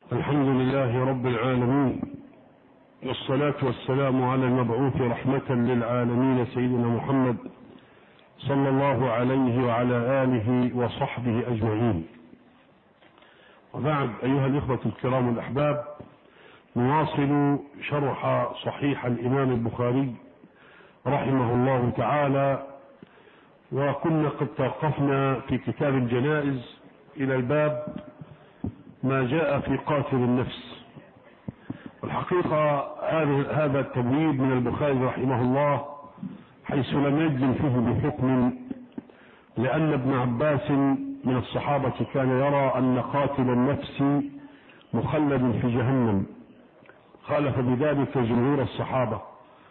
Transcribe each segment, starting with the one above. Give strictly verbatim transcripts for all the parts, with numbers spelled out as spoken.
الحمد لله رب العالمين، والصلاة والسلام على المبعوث رحمة للعالمين سيدنا محمد صلى الله عليه وعلى آله وصحبه أجمعين. وبعد، أيها الإخوة الكرام الأحباب، نواصل شرح صحيح الإمام البخاري رحمه الله تعالى، وكنا قد توقفنا في كتاب الجنائز إلى الباب ما جاء في قاتل النفس. والحقيقة هذا التبويب من البخاري رحمه الله حيث لم يجزم فيه بحكم، لأن ابن عباس من الصحابة كان يرى أن قاتل النفس مخلد في جهنم، خالف بذلك جمهور الصحابة،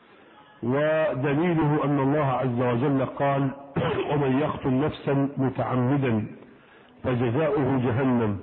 ودليله أن الله عز وجل قال: ومن يقتل نفسا متعمدا فجزاؤه جهنم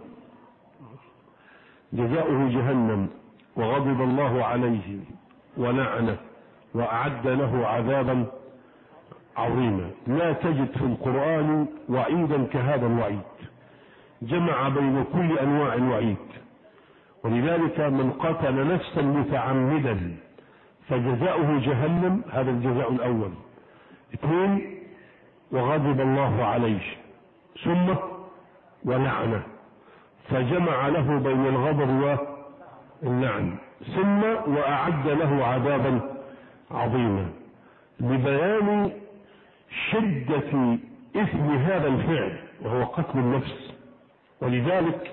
جزاؤه جهنم وغضب الله عليه ولعنه وأعد له عذابا عظيما. لا تجد في القرآن وعيدا كهذا الوعيد، جمع بين كل أنواع الوعيد. ولذلك من قتل نفسا متعمدا فجزاؤه جهنم، هذا الجزاء الأول. اثنين، وغضب الله عليه، ثم ولعنه، فجمع له بين الغضب واللعن، ثم وأعد له عذابا عظيما، لبيان شدة إثم هذا الفعل وهو قتل النفس. ولذلك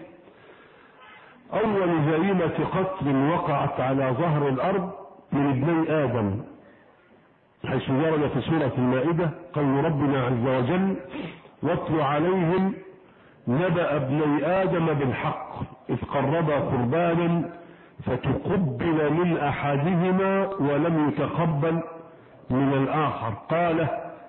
أول جريمة قتل وقعت على ظهر الأرض من ابني آدم، حيث ورد في سورة المائدة قول ربنا عز وجل: واتل عليهم نبأ ابني آدم بالحق إذ قربا قربانا فتقبل من أحدهما ولم يتقبل من الآخر قال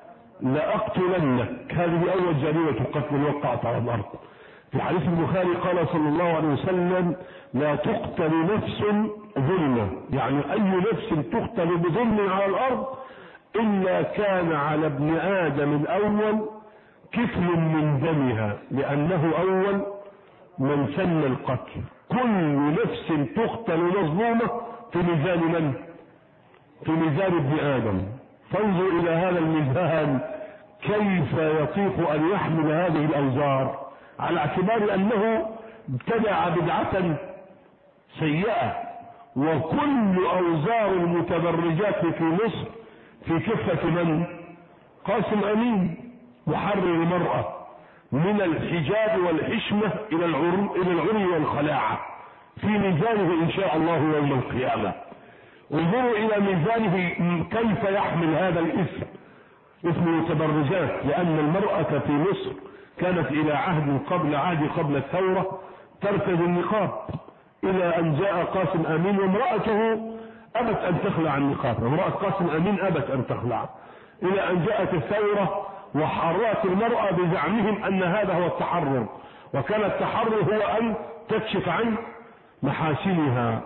لأقتلنك. هذه أول جريمة قتل وقعت على الأرض. في حديث البخاري قال صلى الله عليه وسلم: لا تقتل نفس ظلما، يعني أي نفس تقتل بظلم على الأرض إلا كان على ابن آدم الأول كفل من دمها، لأنه أول من سن القتل. كل نفس تقتل مظلومة في ميزان من؟ في ميزان ابن آدم. فانظر إلى هذا الميزان كيف يطيق أن يحمل هذه الأوزار، على اعتبار أنه ابتدع بدعة سيئة. وكل أوزار المتبرجات في مصر في كفة من؟ قاسم أمين، محرر المرأة من الحجاب والحشمة إلى العري إلى العري والخلاعة، في ميزانه إن شاء الله يوم القيامة. انظروا إلى ميزانه كيف يحمل هذا الاسم، اسم المتبرجات، لأن المرأة في مصر كانت إلى عهد قبل عهد قبل الثورة ترتدي النقاب، إلى أن جاء قاسم أمين وامرأته أبت أن تخلع النقاب. امرأة قاسم أمين أبت أن تخلع، إلى أن جاءت الثورة وحررت المرأة بزعمهم أن هذا هو التحرر، وكان التحرر هو أن تكشف عن محاسنها،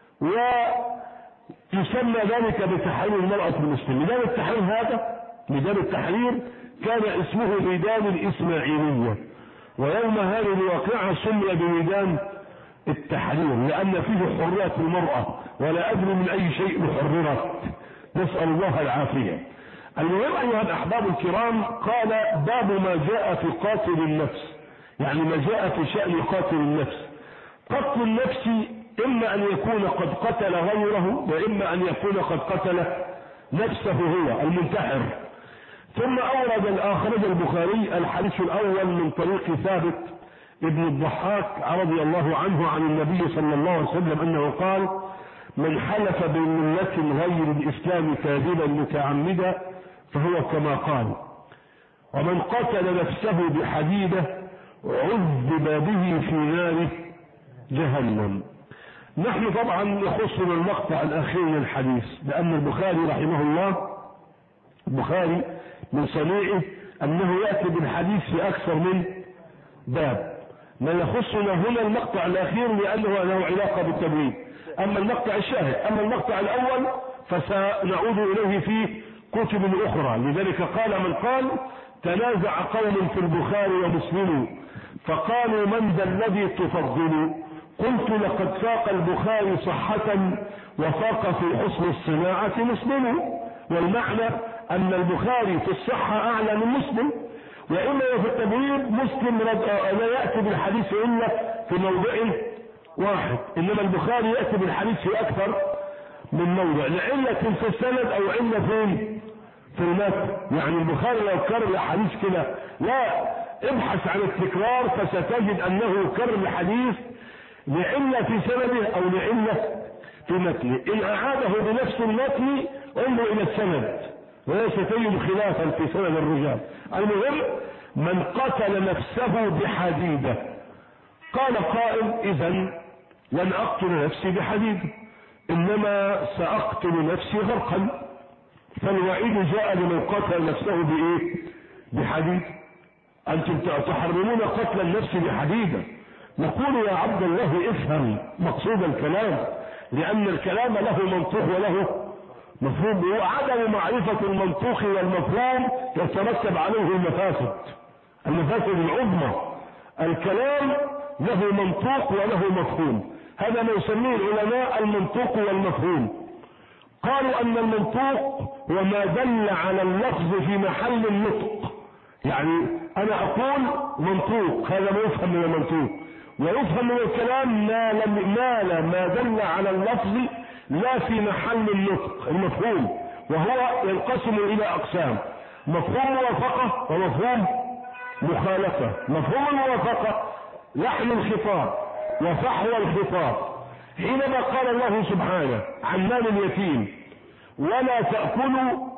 ويسمى ذلك بتحرير المرأة المسلمة. ميدان التحرير هذا ميدان التحرير كان اسمه ميدان الإسماعيلية، ويوم هذه الواقعة سمي بميدان التحرير لأن فيه حرية المرأة، ولا أدري من أي شيء حررت، نسأل الله العافية. المهم أيها الأحباب الكرام، قال: باب ما جاء في قاتل النفس، يعني ما جاء في شأن قاتل النفس. قتل النفس إما أن يكون قد قتل غيره، وإما أن يكون قد قتل نفسه هو المنتحر. ثم أورد الآخرج البخاري الحديث الأول من طريق ثابت ابن الضحاك رضي الله عنه عن النبي صلى الله عليه وسلم أنه قال: من حلف بملة غير الإسلام كاذبا متعمدا فهو كما قال، ومن قتل نفسه بحديدة عذب به في نار جهنم. نحن طبعا يخصنا المقطع الأخير من الحديث، لأن البخاري رحمه الله البخاري من صنيعه أنه يأتي بالحديث في أكثر من باب. ما يخصنا هنا المقطع الأخير لأنه له علاقة بالتبويب. أما المقطع الشاهد، أما المقطع الأول فسنعود إليه في كتب أخرى. لذلك قال من قال: تنازع قوم في البخاري ومسلم فقالوا: من ذا الذي تفضل؟ قلت: قالوا لقد فاق البخاري صحة وفاق في حسن الصناعة مسلم، والمعنى أن البخاري في الصحة أعلى من مسلم، وإما في التبويب مسلم لا يأتي بالحديث إلا في موضع واحد، إنما البخاري يأتي بالحديث في أكثر من موضع لعلة في السند أو علة في في المتن. يعني البخاري لو كرر الحديث كده لا، ابحث عن التكرار فستجد أنه كرر الحديث لعلة في سنده أو لعلة في متنه. إن أعاده بنفس المتن انظر إلى السند وليس تجد خلافا في سند الرجال. المهم من قتل نفسه بحديدة. قال قائل إذن لن أقتل نفسي بحديدة إنما سأقتل نفسي غرقا، فالوعيد جاء لمن قتل نفسه بإيه؟ بحديد. أنتم تحرمون قتل النفس بحديدة. نقول يا عبد الله افهم مقصود الكلام، لأن الكلام له منطوق وله مفهوم، وعدم معرفة المنطوق والمفهوم يترتب عليه المفاسد المفاسد العظمى. الكلام له منطوق وله مفهوم، هذا ما يسميه العلماء المنطوق والمفهوم. قالوا أن المنطوق هو ما دل على اللفظ في محل النطق، يعني أنا أقول منطوق هذا ما يفهم من المنطوق، ويفهم من الكلام ما لم ما ما دل على اللفظ لا في محل النطق المفهوم، وهو ينقسم إلى أقسام: مفهوم موافقة ومفهوم مخالفة. مفهوم الموافقة لحن الخطاب وفحوى الخطاب، حينما قال الله سبحانه عن مال اليتيم ولا تأكلوا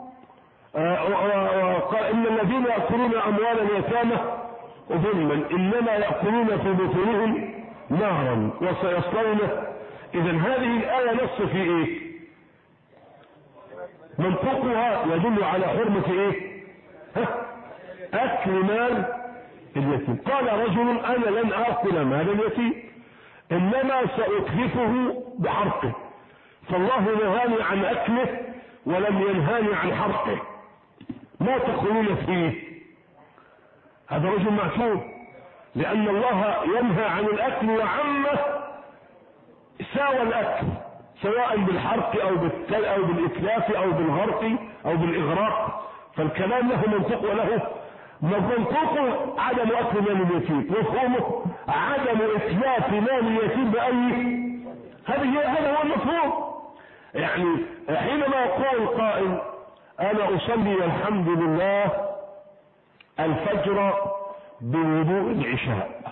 قال إن الذين يأكلون أموال اليتامى ظلما إنما يأكلون في بطونهم نارا وسيصلونه. إذا هذه الآية نص في إيه؟ منطقها يدل على حرمة إيه؟ ها؟ أكل مال اليتيم. قال رجل أنا لن آكل مال اليتيم إنما سأتلفه بحرقه، فالله نهاني عن أكله ولم ينهاني عن حرقه، ما تقولون فيه؟ هذا رجل معصوم، لأن الله ينهى عن الأكل وعمه ساوى الأكل سواء بالحرق أو بالتل أو بالإتلاف أو بالغرق أو بالإغراق، فالكلام له منطق وله منطقه عدم أكل مال اليتيم، مفهومه عدم إتلاف مال اليتيم بأي هذه هذا هو المفهوم. يعني حينما يقول قائل أنا أصلي والحمد لله الفجر بوضوء العشاء،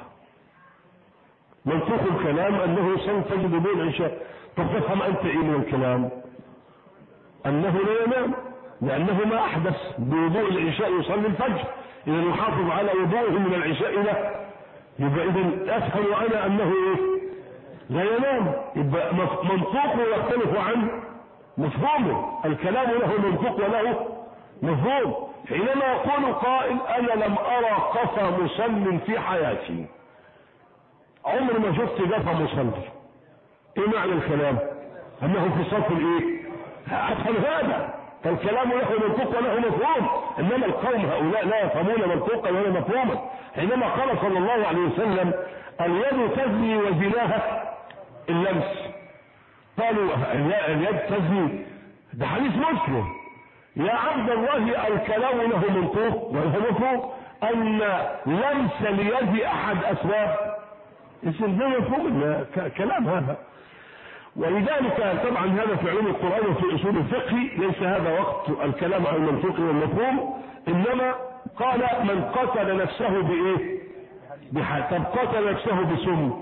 منطق الكلام أنه يصلي الفجر بوضوء العشاء، طب تفهم أنت إيه من الكلام؟ أنه لا ينام لأنه ما أحدث بوضوء العشاء يصلي الفجر، إذا يحافظ على وضوءه من العشاء إلى يبقى إذا أفهم أنا أنه إيه؟ لا ينام. يبقى منطوقه يختلف عن مفهومه، الكلام له منطوق وله مفهوم. حينما يقول قائل أنا لم أرى قفا مصل في حياتي، عمر ما شفت قفا مصلي، إيه معنى الكلام؟ أنه في صف الإيه؟ أفهم هذا، فالكلام له منطوق وله مفهوم، انما القوم هؤلاء لا يفهمون منطوقا ولا مفهوما. حينما قال صلى الله عليه وسلم اليد تزني وزناها اللمس، قالوا اليد تزني، ده حديث مسلم. يا عبد الله الكلام له منطوق وله مفهوم، ان لمس اليد احد اسباب الزنا مفهوم كلام هذا. ولذلك طبعا هذا في علوم القرآن وفي أصول الفقه ليس هذا وقت الكلام عن المنطوق والمفهوم، إنما قال من قتل نفسه بإيه؟ بحد. طب قتل نفسه بسم،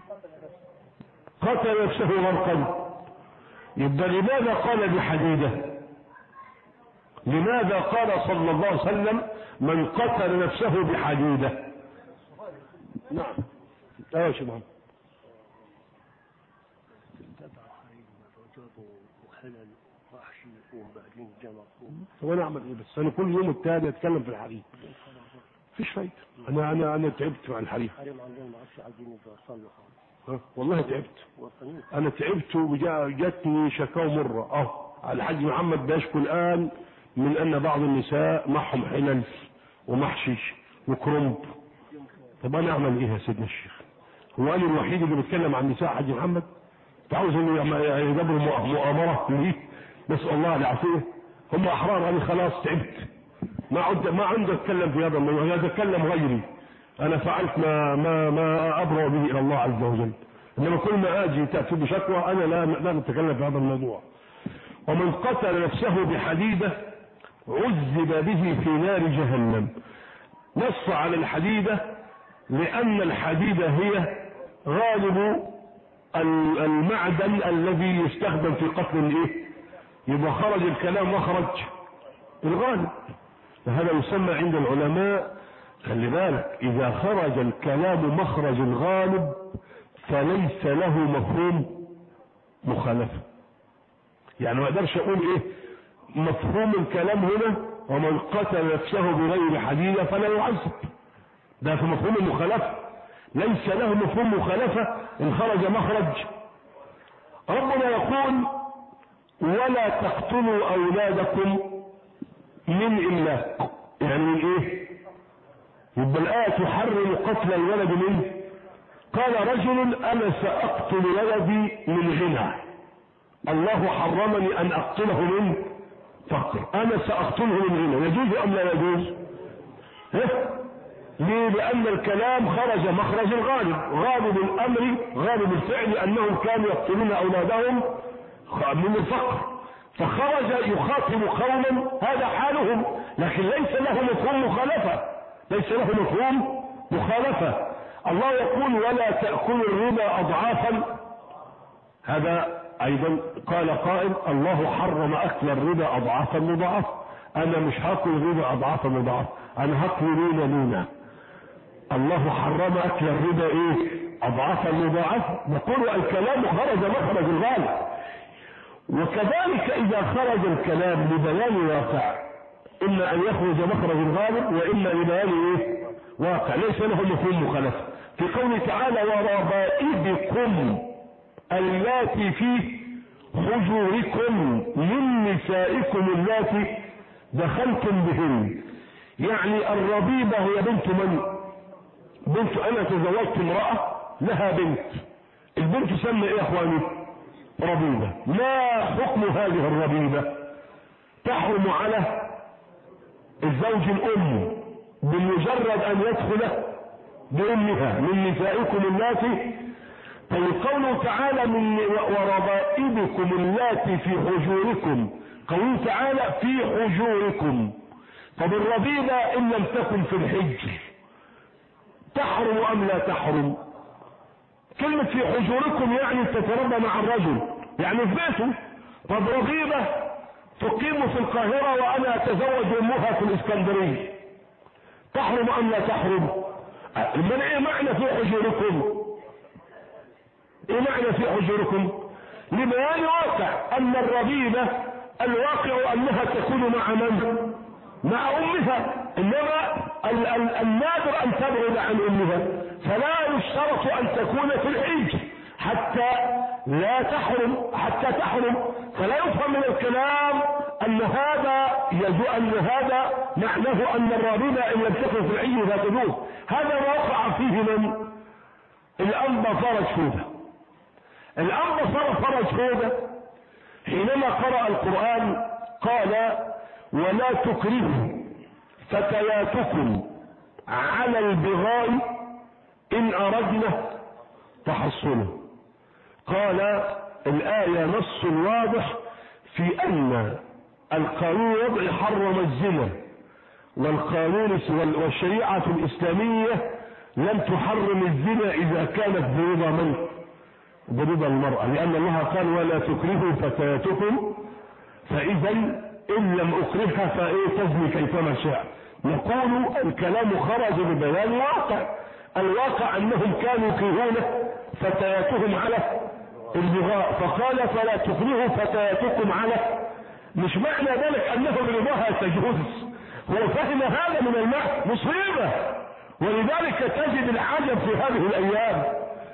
قتل نفسه غرقا، يبقى لماذا قال بحديدة؟ لماذا قال صلى الله عليه وسلم من قتل نفسه بحديدة؟ نعم يا شباب وانا اعمل ايه بس؟ انا كل يوم التاني اتكلم في الحريم مفيش فايده. انا انا انا تعبت مع الحريم والله تعبت، انا تعبت وجاتني شكاوى مره اه الحاج محمد بيشكو الان من ان بعض النساء معهم حلل ومحشش وكرنب. طب انا اعمل ايه يا سيدنا الشيخ؟ هو قال الوحيد اللي بيتكلم عن النساء حاج محمد؟ تعوز انه يدبر مؤامره ليه؟ نسال الله العافيه. هم احرار، قال خلاص تعبت، ما عد ما عندي اتكلم في هذا الموضوع، يتكلم غيري، انا فعلت ما ما ما ابرأ به الى الله عز وجل. انما كل ما اجي تاتي بشكوى انا لا لا نتكلم في هذا الموضوع. ومن قتل نفسه بحديده عذب به في نار جهنم. نص على الحديده لان الحديده هي غالب المعدن الذي يستخدم في قتل الايه؟ يبقى خرج الكلام وخرج الغالب. فهذا يسمى عند العلماء، خلي بالك، اذا خرج الكلام مخرج الغالب فليس له مفهوم مخالفه. يعني ما اقدرش اقول ايه مفهوم الكلام هنا ومن قتل نفسه بغير حديده فلا يعذب، ده في مفهوم المخالفه، ليس له مفهوم مخالفه ان خرج مخرج. ربنا يقول ولا تقتلوا اولادكم من املاق، يعني من ايه؟ يبقى الايه تحرم قتل الولد منه. قال رجل انا ساقتل ولدي من غنى، الله حرمني ان اقتله من فقر، انا ساقتله من غنى، يجوز ام لا يجوز؟ ها؟ ليه؟ لان الكلام خرج مخرج الغالب، غالب الامر غالب الفعل انهم كانوا يقتلون اولادهم من الفقر، فخرج يخاطب قوما هذا حالهم، لكن ليس له مفهوم مخالفه، ليس له مفهوم مخالفه. الله يقول ولا تأكلوا الربا اضعافا، هذا ايضا قال قائل الله حرم اكل الربا اضعافا مضاعفه، انا مش هاكل الربا اضعافا مضاعفه، انا هاكل لينا لينا. الله حرم اكل الربا ايه؟ اضعافا مضاعفه. نقول الكلام خرج مخرج الغالب، وكذلك اذا خرج الكلام لبيان واقع اما ان يخرج مخرج الغالب واما لبيان ايه؟ واقع ليس له مفهوم مخالفه. في قوله تعالى وربائبكم اللاتي في حجوركم من نسائكم اللاتي دخلتم بهن، يعني الربيبه هي بنت من؟ بنت انا تزوجت امراه لها بنت، البنت تسمى ايه يا اخواني؟ ربيبه. ما حكم هذه الربيبه؟ تحرم على الزوج الام بمجرد ان يدخل بامها من نسائكم اللاتي. طيب قوله تعالى من وربائبكم اللاتي في حجوركم، قوله تعالى في حجوركم، طب الربيبه ان لم تكن في الحجر تحرم ام لا تحرم؟ كلمة في حجوركم يعني تتربى مع الرجل، يعني في بيته. طب ربيبة تقيم في القاهرة وانا اتزوج امها في الاسكندرية، تحرم ام لا تحرم؟ من ايه معنى في حجوركم؟ ايه معنى في حجوركم؟ لبيان واقع ان الربيبة الواقع انها تكون مع من؟ مع امها، انما النادر ان تبعد عن امها، فلا يشترط ان تكون في الحج حتى لا تحرم، حتى تحرم. فلا يفهم من الكلام ان هذا يجوز، ان هذا معناه ان الربيبة ان لم تكن في الحج لا تجوز. هذا ما وقع فيه من الانبا فرج فوده. الانبا فرج فوده حينما قرأ القرآن قال ولا تكرهوا فتياتكم على البغاء ان اردنا تحصنا. قال الآية نص واضح في ان القانون الوضعي حرم الزنا، والقانون والشريعة الاسلامية لم تحرم الزنا اذا كانت برضا من؟ برضا المرأة، لان الله قال ولا تكرهوا فتياتكم، فاذا ان لم اكرهها فايه تزني كيفما شاء. نقول الكلام خرج ببيان واقع، الواقع انهم كانوا يكرهون فتياتهم على البغاء، فقال فلا تكرهوا فتياتكم على، مش معنى ذلك انه برضاها تجوز، هو فهم هذا من المعنى مصيبة. ولذلك تجد العجب في هذه الايام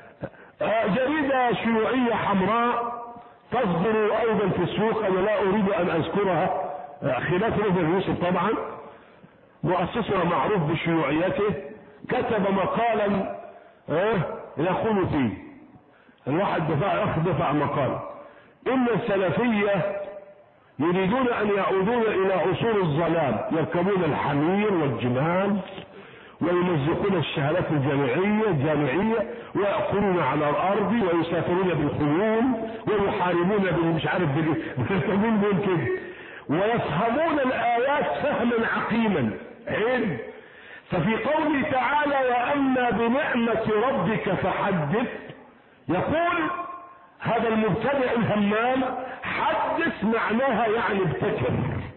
جريدة شيوعية حمراء تصدر ايضا في السوق، انا لا اريد ان اذكرها خلاف ابن يوسف طبعا، مؤسسها معروف بشيوعيته، كتب مقالا يقول فيه الواحد دفع اخ دفع مقال ان السلفية يريدون ان يعودون الى عصور الظلام، يركبون الحمير والجمال ويمزقون الشهادات الجامعية الجامعية ويأكلون على الارض ويسافرون بالخيول ويحاربون بالمش عارف بالتمين بين كده ويفهمون الايات فهما عقيما علم. ففي قوله تعالى واما بنعمة ربك فحدث، يقول هذا المبتدع الهمام حدث معناها يعني ابتكر،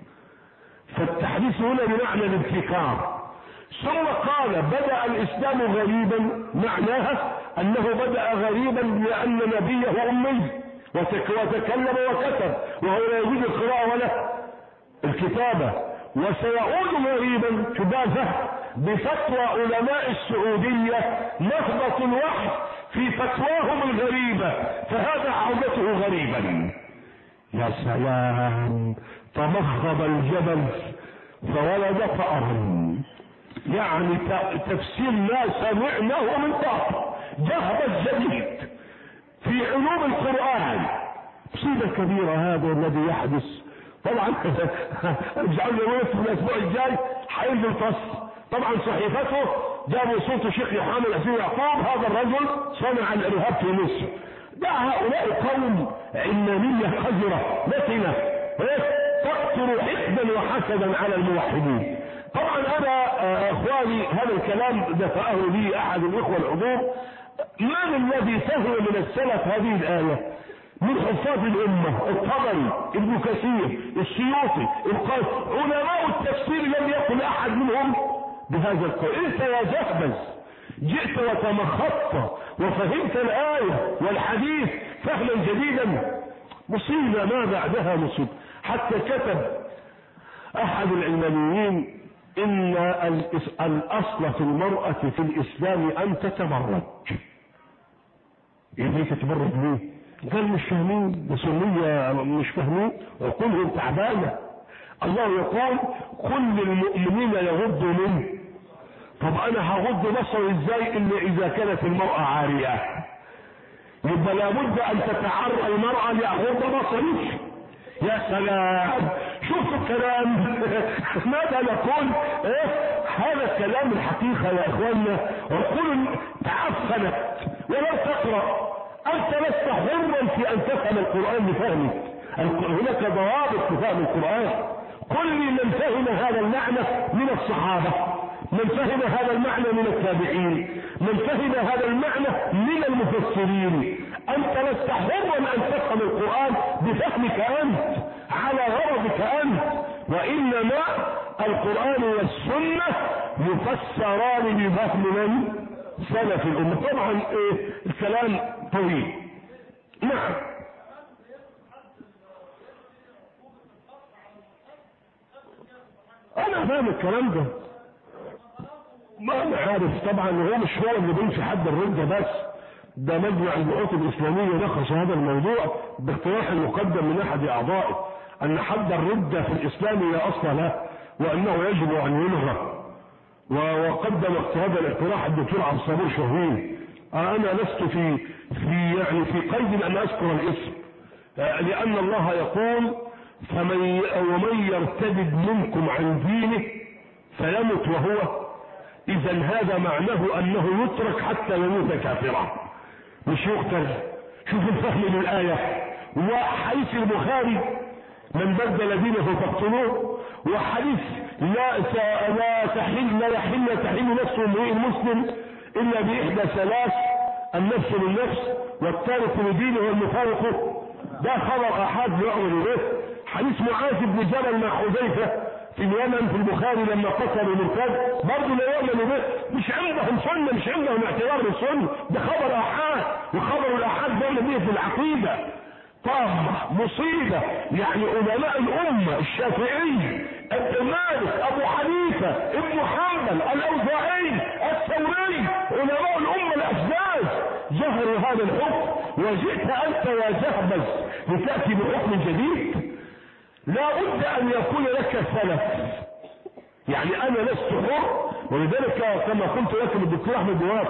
فالتحديث هنا بمعنى الابتكار. ثم قال بدأ الاسلام غريبا، معناها انه بدأ غريبا لان نبيه امي وتكلم وكتب وهو لا يجوز القراءة ولا الكتابة، وسيعود غريبا شبابه بفتوى علماء السعودية نهضة الوحي في فتواهم الغريبة، فهذا عودته غريبا. يا سلام، تمخض الجبل فولد فأرم، يعني تفسير لا سمعناه من قبل، جهبذ جديد في علوم القرآن. مصيبة كبيرة هذا الذي يحدث. طبعا اجعلنا نوقف في الاسبوع الجاي حينزل الفصل. طبعا صحيفته جابوا صوت الشيخ محمد حسين يعقوب، هذا الرجل صنع الارهاب في مصر. ده هؤلاء قوم علمانية قذرة نتنة تقتل حقدا وحسدا على الموحدين. طبعا انا اخواني هذا الكلام دفعه لي احد الاخوة الحضور، من الذي فهم من السلف هذه الآية؟ من حفاظ الأمة الطبري، ابن كثير، السيوطي، القاسم، علماء التفسير لم يقل أحد منهم بهذا القول. أنت يا جهبذ جئت وتمخطت وفهمت الآية والحديث فهما جديدا، مصيبة ما بعدها مصيبة. حتى كتب أحد العلمانيين إن الأصل في المرأة في الإسلام أن تتبرج. يعني تتبرج ليه؟ قال مش فاهمين، بسنية مش فاهمين، وكلهم تعبانة. الله يقول كل المؤمنين يغضوا منه. طب انا هغض بصري ازاي الا اذا كانت المرأة عارية؟ يبقى لابد ان تتعرى المرأة لأغض بصري. يا سلام، شوفوا الكلام. ماذا نقول؟ ايه هذا الكلام الحقيقة يا اخواننا، عقول تعفنت ولم تقرأ. انت لست حرا في ان تفهم القرآن بفهمك، هناك ضوابط في فهم القرآن. قل لي من فهم هذا المعنى من الصحابة، من فهم هذا المعنى من التابعين، من فهم هذا المعنى من المفسرين. انت لست حرا ان تفهم القرآن بفهمك انت على غرضك انت، وانما القرآن والسنة يفسران بفهم من سلف الامة. طبعا ايه الكلام طويل. نعم انا فاهم الكلام ده، ما انا عارف طبعا. هو مش هو اللي بيمشي حد الردة بس، ده مجمع البحوث الاسلامية نخص هذا الموضوع باقتراح مقدم من احد اعضائه ان حد الردة في الاسلام لا اصل له وانه يجب ان يلغى. وقدم هذا الاقتراح الدكتور عبد الصبور شهوين. انا لست في في يعني في قيد ان اذكر الاسم، لان الله يقول فمن ومن يرتد منكم عن دينه فيمت وهو، اذا هذا معناه انه يترك حتى يموت كافرا مش يقتل. شوف الفهم للآية. وحديث البخاري من بدل دينه فاقتلوه، وحديث لا لا تحل لا يحل تحل نفس امرئ مسلم الا باحدى ثلاث، النفس بالنفس والتارك لدينه والمفارق. ده خبر احاد يعمل به. حديث معاذ بن جبل مع حذيفه في اليمن في البخاري لما قتلوا المرتد برضه لا يؤمن به. مش عندهم سنه، مش عندهم اعتبار بالسنه، ده خبر احاد، وخبر الاحاد بيعمل به في العقيده. طبعا مصيبة. يعني علماء الأمة الشافعي، ابن مالك، أبو حنيفة، ابن حنبل، الأوزاعي، الثوري، علماء الأمة الأفزاز جهروا هذا الحكم، وجئت أنت يا جهبذ لتأتي بحكم جديد. لا بد أن يكون لك سلف. يعني أنا لست حر، ولذلك كما قلت لكم الدكتور أحمد بوافي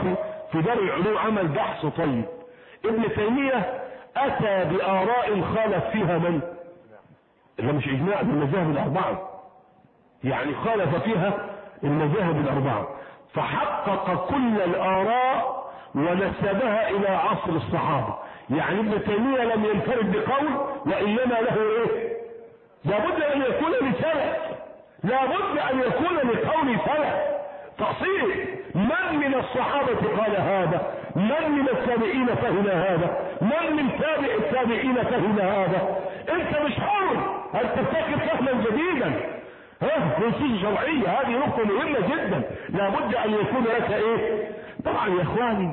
في دار العلوم عمل بحث طيب. ابن تيمية اتى بآراء خالف فيها من؟ اللي مش اجماع بالمذاهب الاربعة، يعني خالف فيها المذاهب الاربعة، فحقق كل الاراء ونسبها الى عصر الصحابة. يعني ابن تيمية لم ينفرد بقول، وانما له ايه؟ لابد ان يكون لسلف، لابد ان يكون لقول سلف تصير. من من الصحابة قال هذا؟ من من التابعين فهم هذا؟ من من تابع التابعين فهم هذا؟ انت مش حر ان تفتكر فهما جديدا ها نصوص شرعية. هذه نقطة مهمة جدا، لابد ان يكون لك ايه؟ طبعا يا اخواني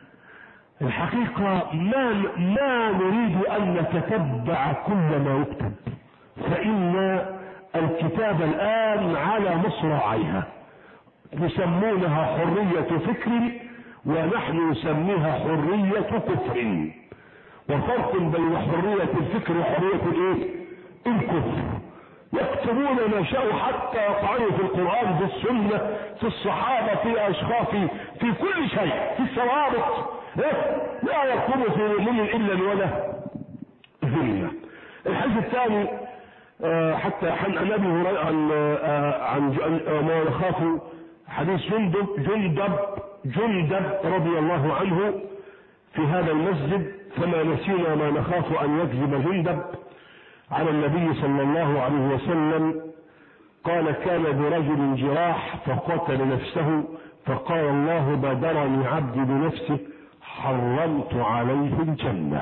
الحقيقة ما ما نريد ان نتتبع كل ما يكتب، فان الكتاب الان على مصراعيها، يسمونها حرية فكر ونحن نسميها حرية كفر، وفرق بين حرية الفكر وحرية الايه؟ الكفر. يكتبون ما شاءوا حتى يطعنوا في القرآن، في السنة، في الصحابة، في اشخاص، في كل شيء، في الثوابت، لا يقوم في مؤمن الا ولا ذمة. الحديث الثاني حتى عن ابي هريره عن عن ما يخاف، حديث جندب جندب جندب رضي الله عنه في هذا المسجد، فما نسينا ما نخاف ان يكذب جندب على النبي صلى الله عليه وسلم. قال كان برجل جراح فقتل نفسه، فقال الله بادرني عبدي بنفسه حرمت عليه الجنة.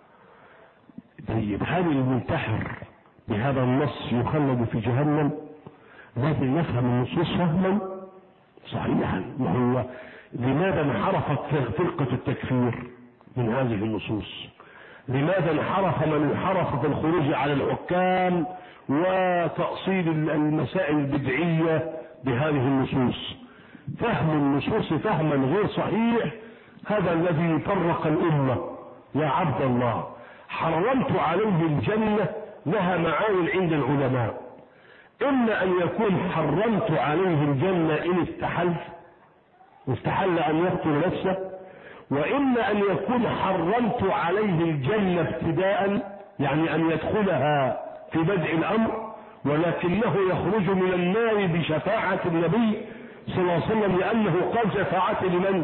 طيب هل المنتحر بهذا النص يخلد في جهنم؟ لازم نفهم النصوص فهما صحيحا. وهو لماذا انحرفت فرقة التكفير من هذه النصوص؟ لماذا انحرف من انحرف في الخروج على الحكام وتأصيل المسائل البدعية بهذه النصوص؟ فهم النصوص فهما غير صحيح هذا الذي فرق الأمة. يا عبد الله حرمت عليه الجنة لها معاني عند العلماء، إما أن يكون حرمت عليه الجنة إن استحل استحل أن يقتل نفسه، وإما أن يكون حرمت عليه الجنة ابتداء، يعني أن يدخلها في بدء الأمر، ولكنه يخرج من النار بشفاعة النبي صلى الله عليه وسلم، لأنه قال شفاعة لمن؟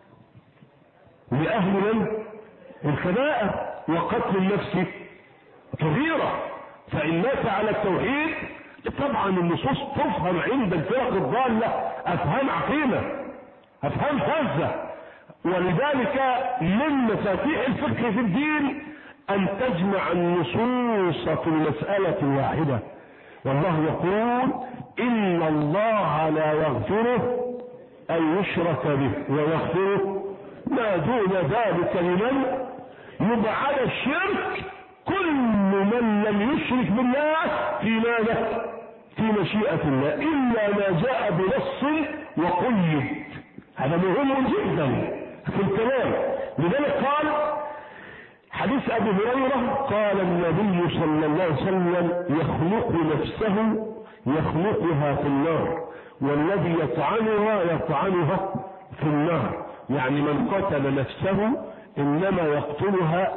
لأهل من؟ الكبائر، وقتل النفس كبيرة. فإن مات على التوحيد طبعا النصوص تفهم عند الفرق الضالة أفهام عقيمة، أفهام فاسدة. ولذلك من مفاتيح الفقه في الدين أن تجمع النصوص في المسألة واحدة. والله يقول إن الله لا يغفره أن يشرك به ويغفره ما دون ذلك لمن يبعد الشرك. كل من لم يشرك بالله في ماذا؟ في مشيئة الله، إلا ما جاء بنص وقيد. هذا مهم جدا في الكلام. لذلك قال حديث أبي هريرة قال النبي صلى الله عليه وسلم يخلق نفسه يخلقها في النار، والذي يطعنها يطعنها في النار. يعني من قتل نفسه إنما يقتلها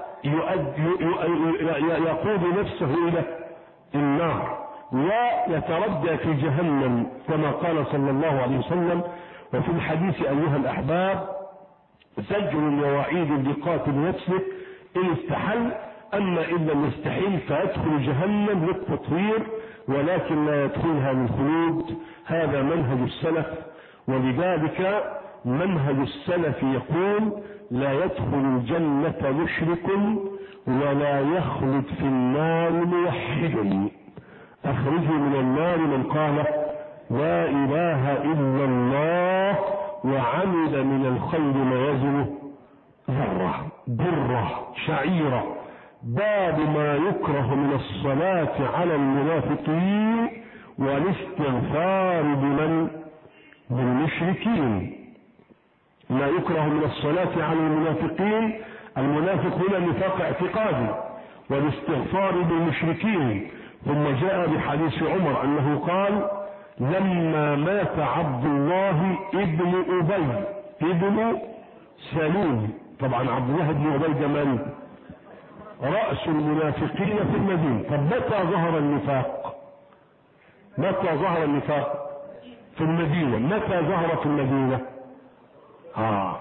يقود نفسه إلى النار ويتردى في جهنم كما قال صلى الله عليه وسلم. وفي الحديث أيها الأحباب زجر ووعيد لقاتل نفسه إن استحل، أما إن لم يستحل فيدخل جهنم للتطهير ولكن لا يدخلها للخلود. هذا منهج السلف، ولذلك منهج السلف يقول لا يدخل الجنة مشرك ولا يخلد في النار موحد. أخرجوا من النار من قال لا إله إلا الله وعمل من الخير ما يزن ذرة برة شعيرة. باب ما يكره من الصلاة على المنافقين والاستغفار بمن بالمشركين. ما يكره من الصلاة على المنافقين، المنافق هنا نفاق اعتقادي، والاستغفار بالمشركين. ثم جاء بحديث عمر أنه قال لما مات عبد الله ابن أبي ابن سلول. طبعا عبد الله بن أبي من؟ رأس المنافقين في المدينة. طب متى ظهر النفاق؟ متى ظهر النفاق؟ في المدينة. متى ظهر في المدينة؟ آه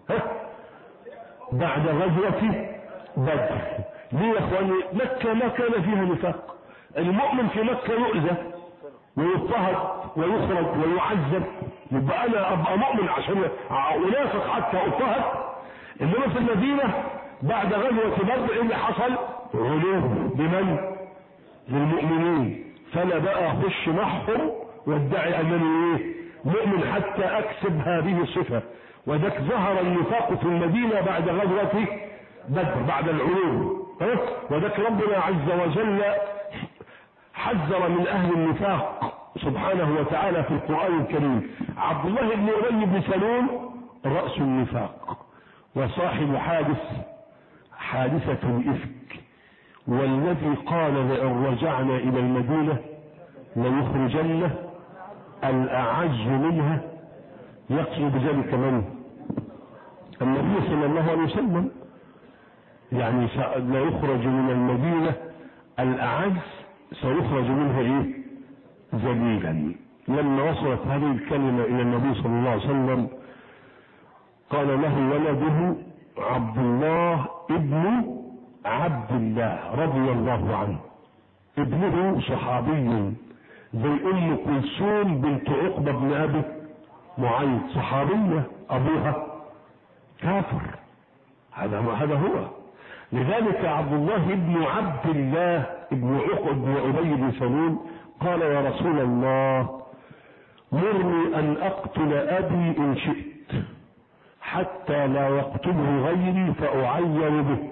بعد غزوة بدر. ليه يا اخواني؟ مكة ما كان فيها نفاق. المؤمن في مكة يؤذى ويضطهد ويخرج ويعذب، يبقى انا ابقى مؤمن عشان انافق حتى اضطهد. انما في المدينة بعد غزوة بدر ايه اللي حصل؟ علو بمن؟ للمؤمنين. فانا بقى اخش معهم وادعي انني ايه؟ مؤمن حتى اكسب هذه الصفة. وذاك ظهر النفاق في المدينة بعد غزوة بدر بعد العلو. وذاك ربنا عز وجل حذر من اهل النفاق سبحانه وتعالى في القرآن الكريم. عبد الله بن أبي بن سلول رأس النفاق وصاحب حادث حادثة الإفك، والذي قال لئن رجعنا إلى المدينة ليخرجن الأعز منها. يقصد بذلك من؟ النبي صلى الله عليه وسلم. يعني لا يخرج من المدينة الأعز، سيخرج منها ايه؟ ذليلا. لما وصلت هذه الكلمة الى النبي صلى الله عليه وسلم قال له ولده عبد الله ابن عبد الله رضي الله عنه، ابنه صحابي زي ام كلثوم بنت عقبة بن ابي معيط، صحابية ابوها كافر. هذا هذا هو. لذلك عبد الله ابن عبد الله ابن عقبة بن أبي بن سلول قال يا رسول الله مرني أن أقتل أبي إن شئت حتى لا يقتله غيري فأعير به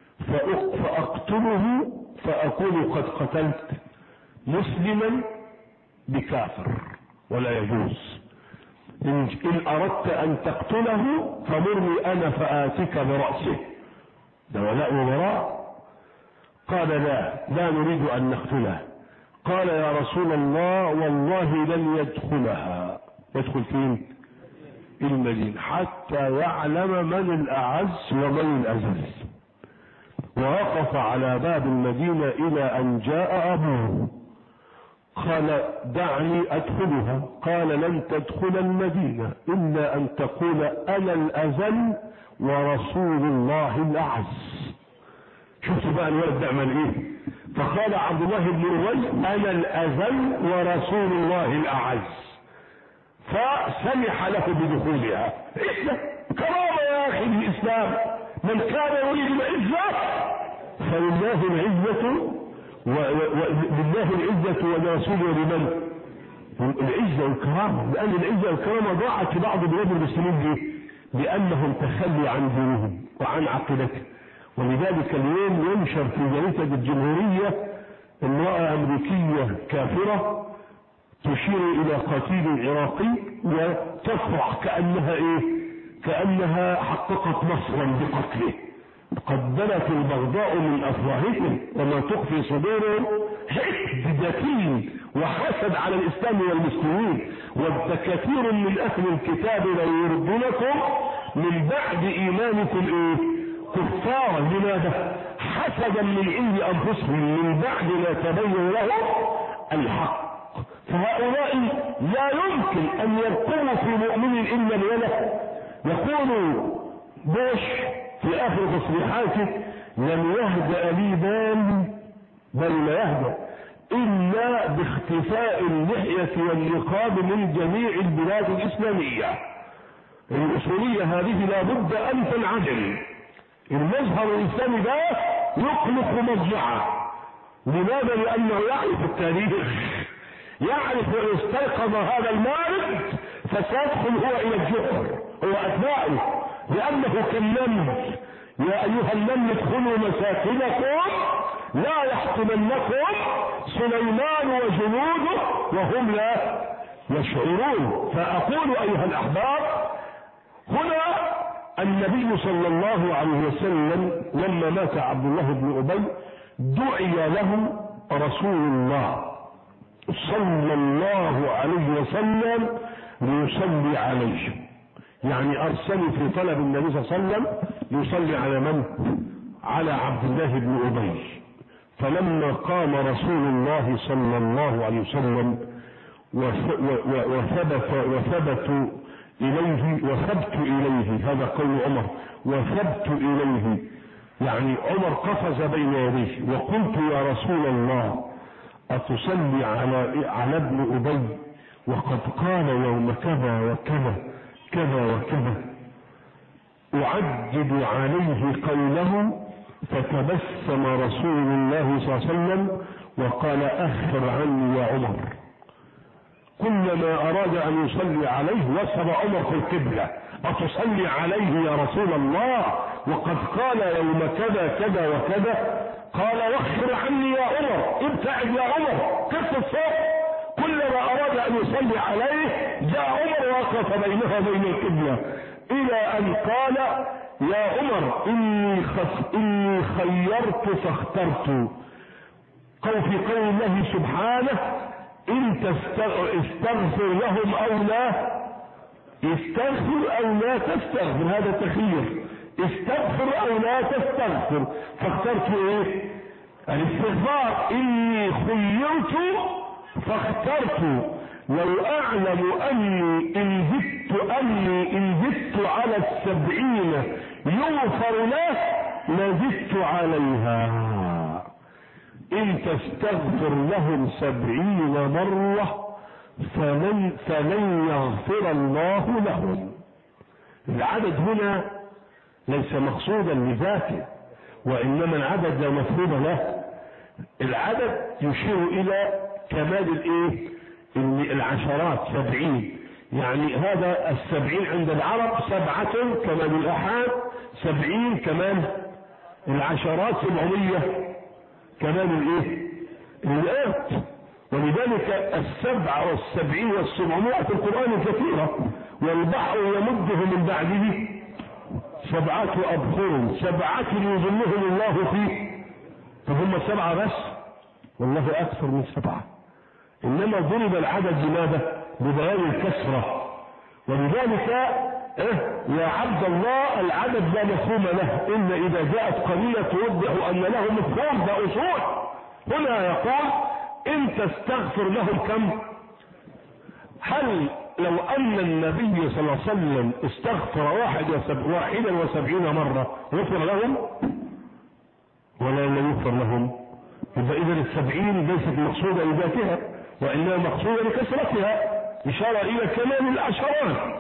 فأقتله فأكون قد قتلت مسلما بكافر ولا يجوز. إن أردت أن تقتله فمرني أنا فآتيك برأسه. ده ولاء وبراء. قال لا لا نريد أن نقتله. قال يا رسول الله والله لن يدخلها. يدخل فين؟ المدينة حتى يعلم من الأعز ومن الأذل. ووقف على باب المدينة إلى أن جاء أبوه قال دعني أدخلها. قال لن تدخل المدينة إلا أن تقول أنا الأذل ورسول الله الأعز. شفتوا بقى الولد بيعمل ايه؟ فقال عبد الله بن أبي انا الأذل ورسول الله الأعز، فسمح له بدخولها. كرامة يا اخي الاسلام. من كان يريد العزة فلله العزة ولله العزة ولرسوله ولمن؟ العزة والكرامة. لأن العزة والكرامة ضاعت في بعض بلاد المسلمين دي لأنهم تخلوا عن دينهم وعن عقيدتهم. ولذلك اليوم ينشر في جريدة الجمهورية امرأة أمريكية كافرة تشير إلى قتيل عراقي وتفرح كأنها إيه؟ كأنها حققت نصرا بقتله. قد بدت البغضاء من أفواههم وما تخفي صدورهم حقد دفين وحسد على الإسلام والمسلمين. والكثير من أهل الكتاب لو يردونكم من بعد إيمانكم إيه؟ كفارا. لماذا؟ حسدا من عند أنفسهم من بعد ما تبين لهم الحق. فهؤلاء لا يمكن أن يرقبوا في مؤمن إلا الوله. يقول بوش في آخر تصريحاته لم يهدأ لي بال بل لا يهدأ إلا باختفاء اللحية والنقاب من جميع البلاد الإسلامية. الأصولية هذه لا بد أن تنعدم. المظهر الإسلامي ده يخلق مضجعة. لماذا؟ لأنه يعرف التاريخ، يعرف أن استيقظ هذا المارد فسيدخل هو إلى الجحر هو أتباعه، لأنه كالنمل. يا أيها النمل ادخلوا مساكنكم لا يحطمنكم سليمان وجنوده وهم لا يشعرون. فأقول أيها الأحباب هنا النبي صلى الله عليه وسلم لما مات عبد الله بن أبي دعي له رسول الله صلى الله عليه وسلم ليصلي عليه. يعني أرسلوا في طلب النبي صلى الله عليه وسلم يصلي على من؟ على عبد الله بن أبي. فلما قام رسول الله صلى الله عليه وسلم وثبت وثبتوا إليه وثبت إليه، هذا قول عمر، وثبت إليه يعني عمر قفز بين يديه، وقلت يا رسول الله أتصلي على على ابن أبي وقد قال يوم كذا وكذا كذا وكذا، أعدد عليه قوله. فتبسم رسول الله صلى الله عليه وسلم وقال أخر عني يا عمر. كلما أراد أن يصلي عليه وثب عمر في القبلة، أتصلي عليه يا رسول الله وقد قال يوم كذا كذا وكذا؟ قال وخر عني يا عمر، ابتعد يا عمر، كف الصوت. كلما أراد أن يصلي عليه جاء عمر وقف بينها وبين القبلة، إلى أن قال يا عمر إني, خس إني خيرت فاخترت. قول في قول الله سبحانه إن تستغفر لهم أو لا استغفر أو لا تستغفر، هذا تخير، استغفر أو لا تستغفر، فاخترت إيه؟ الاستغفار. إني خيرت فاخترت. لو أعلم أني إن زدت أني إن زدت على السبعين يغفر له لزدت عليها. إن تستغفر لهم سبعين مرة فلن, فلن يغفر الله لهم. العدد هنا ليس مقصودا لذاته، وإنما العدد لا مفهوم له. العدد يشير إلى كمال الإيه؟ العشرات، سبعين، يعني هذا السبعين عند العرب سبعة كمال الأحاد، سبعين كمال العشرات، سبعمية كمال الايه؟ الآيات. ولذلك السبعة والسبعين والسبعمائة في القرآن كثيرة، والبحر يمده من بعده سبعة أبحر سبعة يظلهم الله فيه، فهم سبعة بس، والله أكثر من سبعة. إنما ضرب العدد لماذا؟ ببيان الكسرة. ولذلك إيه؟ يا عبد الله العدد لا مفهوم له إلا إذا جاءت قليلة توضح أن له مفهوم، ده أصول. هنا يقول إن تستغفر لهم كم؟ هل لو أن النبي صلى الله عليه وسلم استغفر واحد وسب... واحدا وسبعين مرة غفر لهم ولا لم يغفر لهم؟ إذا إذا السبعين ليست مقصودة لذاتها، وإنما مقصودة لكثرتها، إشارة إلى كمال العشرات.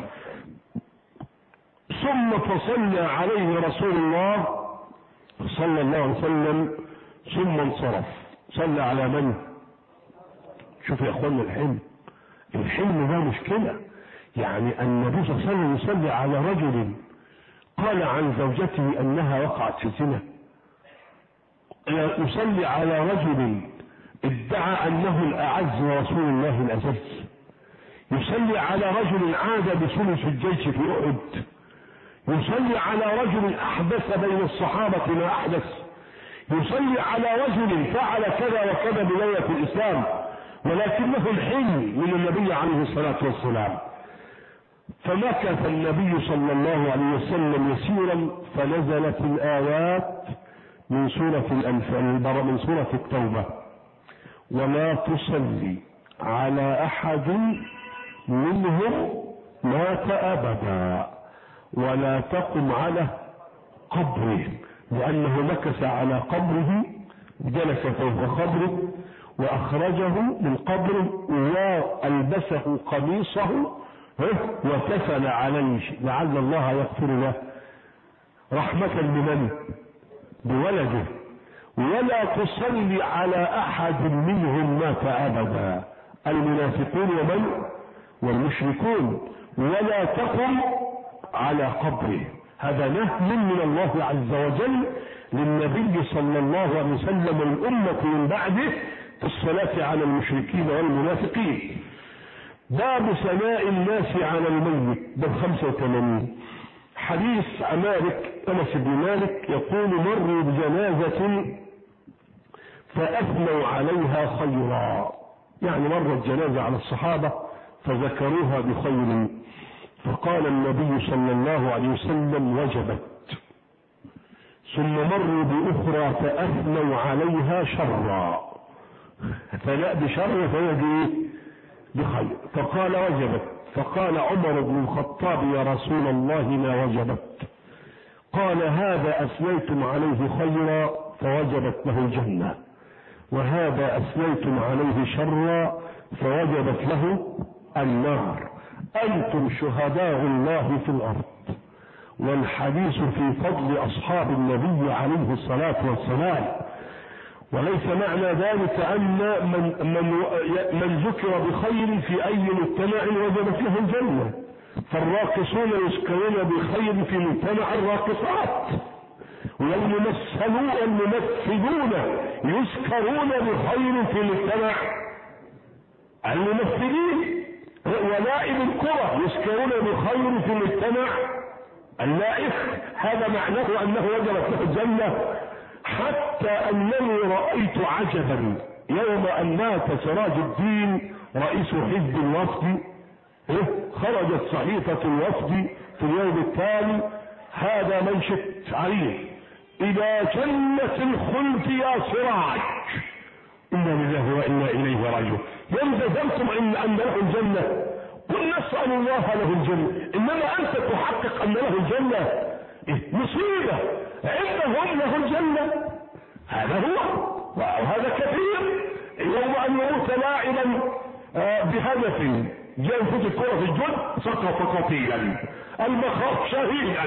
ثم فصلى عليه رسول الله صلى الله عليه وسلم ثم انصرف. صلى على من؟ شوف يا اخوانا الحلم، الحلم ده مشكلة. يعني النبي صلى الله عليه وسلم يصلي على رجل قال عن زوجته انها وقعت في الزنا، يصلي على رجل ادعى انه الاعز ورسول الله الاعز، يصلي على رجل عاد بثلث الجيش في احد، يصلي على رجل احدث بين الصحابة ما احدث، يصلي على رجل فعل كذا وكذا بداية الاسلام، ولكنه الحلم من النبي عليه الصلاة والسلام. فمكث النبي صلى الله عليه وسلم يسيرا فنزلت الآيات من سورة الأنفال من سورة التوبة: ولا تصلي على أحد منهم مات أبدا ولا تقم على قبره، لأنه مكث على قبره، جلس فوق قبره وأخرجه من قبره وألبسه قميصه وكفل عليه لعل الله يغفر له، رحمة بمن؟ بولده. ولا تصلي على أحد منهم مات أبدا، المنافقون ومن؟ والمشركون. ولا تقم على قبره، هذا نهي من الله عز وجل للنبي صلى الله عليه وسلم والأمة من بعده في الصلاة على المشركين والمنافقين. باب ثناء الناس على الميت، باب خمسة وثمانين. حديث عن مالك أنس بن مالك يقول: مروا بجنازة فأثنوا عليها خيرا، يعني مرت جنازة على الصحابة فذكروها بخير. فقال النبي صلى الله عليه وسلم وجبت. ثم مروا بأخرى فأثنوا عليها شرا، فلا بشر فيجي بخير، فقال وجبت. فقال عمر بن الخطاب يا رسول الله ما وجبت؟ قال هذا أثنيتم عليه خيرا فوجبت له الجنة، وهذا أثنيتم عليه شرا فوجبت له النار. أنتم شهداء الله في الأرض. والحديث في فضل أصحاب النبي عليه الصلاة والسلام، وليس معنى ذلك أن من, من, من ذكر بخير في أي مجتمع وجبت له الجنة، فالراقصون يذكرون بخير في مجتمع الراقصات، والممثلون الممثلون يذكرون بخير في مجتمع الممثلين، ولائم الكرة يذكرون بخير في مجتمع اللائف. هذا معناه أنه وجبت له الجنة. حتى أنني رأيت عجبا يوم أن مات سراج الدين رئيس حزب الوفد، خرجت صحيفة الوفد في اليوم التالي هذا منشط عليه: إلى جنة الخلد يا سراج، إنا لله وإنا إليه راجعون. يوم جزمتم إن أن له الجنة، قل نسأل الله له الجنة، إنما أنت تحقق أن له الجنة. مصيبة عندهم له الجنة، هذا هو وهذا كثير. يوم أن يموت لاعبا بهدف ينفذ الكرة في الجن سقط قتيلا، المخاف شهيدا.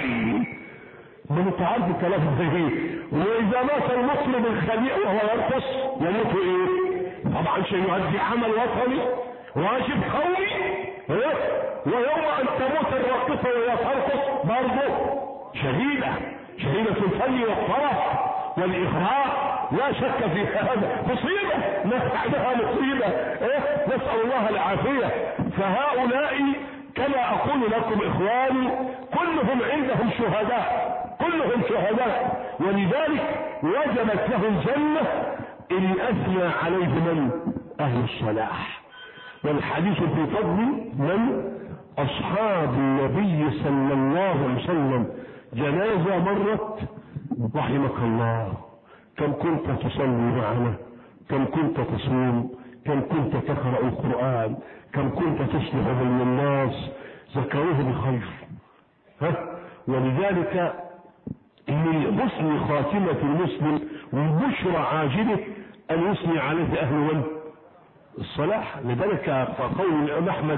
من تعرف الكلام ده. وإذا مات المسلم الخليع وهو يرقص يموت إيه؟ طبعا شيء يؤدي عمل وطني واجب قومي. ويوم أن تموت الراقصة وهي ترقص برضه شهيدة، شهيدة الفن والطرف والإغراء، لا شك في هذا. مصيبة نفعلها مصيبة. إيه؟ نسأل الله العافية. فهؤلاء كما أقول لكم إخواني كلهم عندهم شهداء، كلهم شهداء، ولذلك وجبت له الجنة إن أثنى عليه من أهل الصلاح. والحديث في فضل من أصحاب النبي صلى الله عليه وسلم. جنازة مرت رحمك الله، كم كنت تصلي معنا، كم كنت تصوم، كم كنت تقرأ القرآن، كم كنت تصلح بين الناس، ذكروه بخير. ها؟ ولذلك من حسن خاتمة المسلم والبشرى عاجله أن يثني عليه أهل من الصلاح. لذلك فقول الإمام أحمد: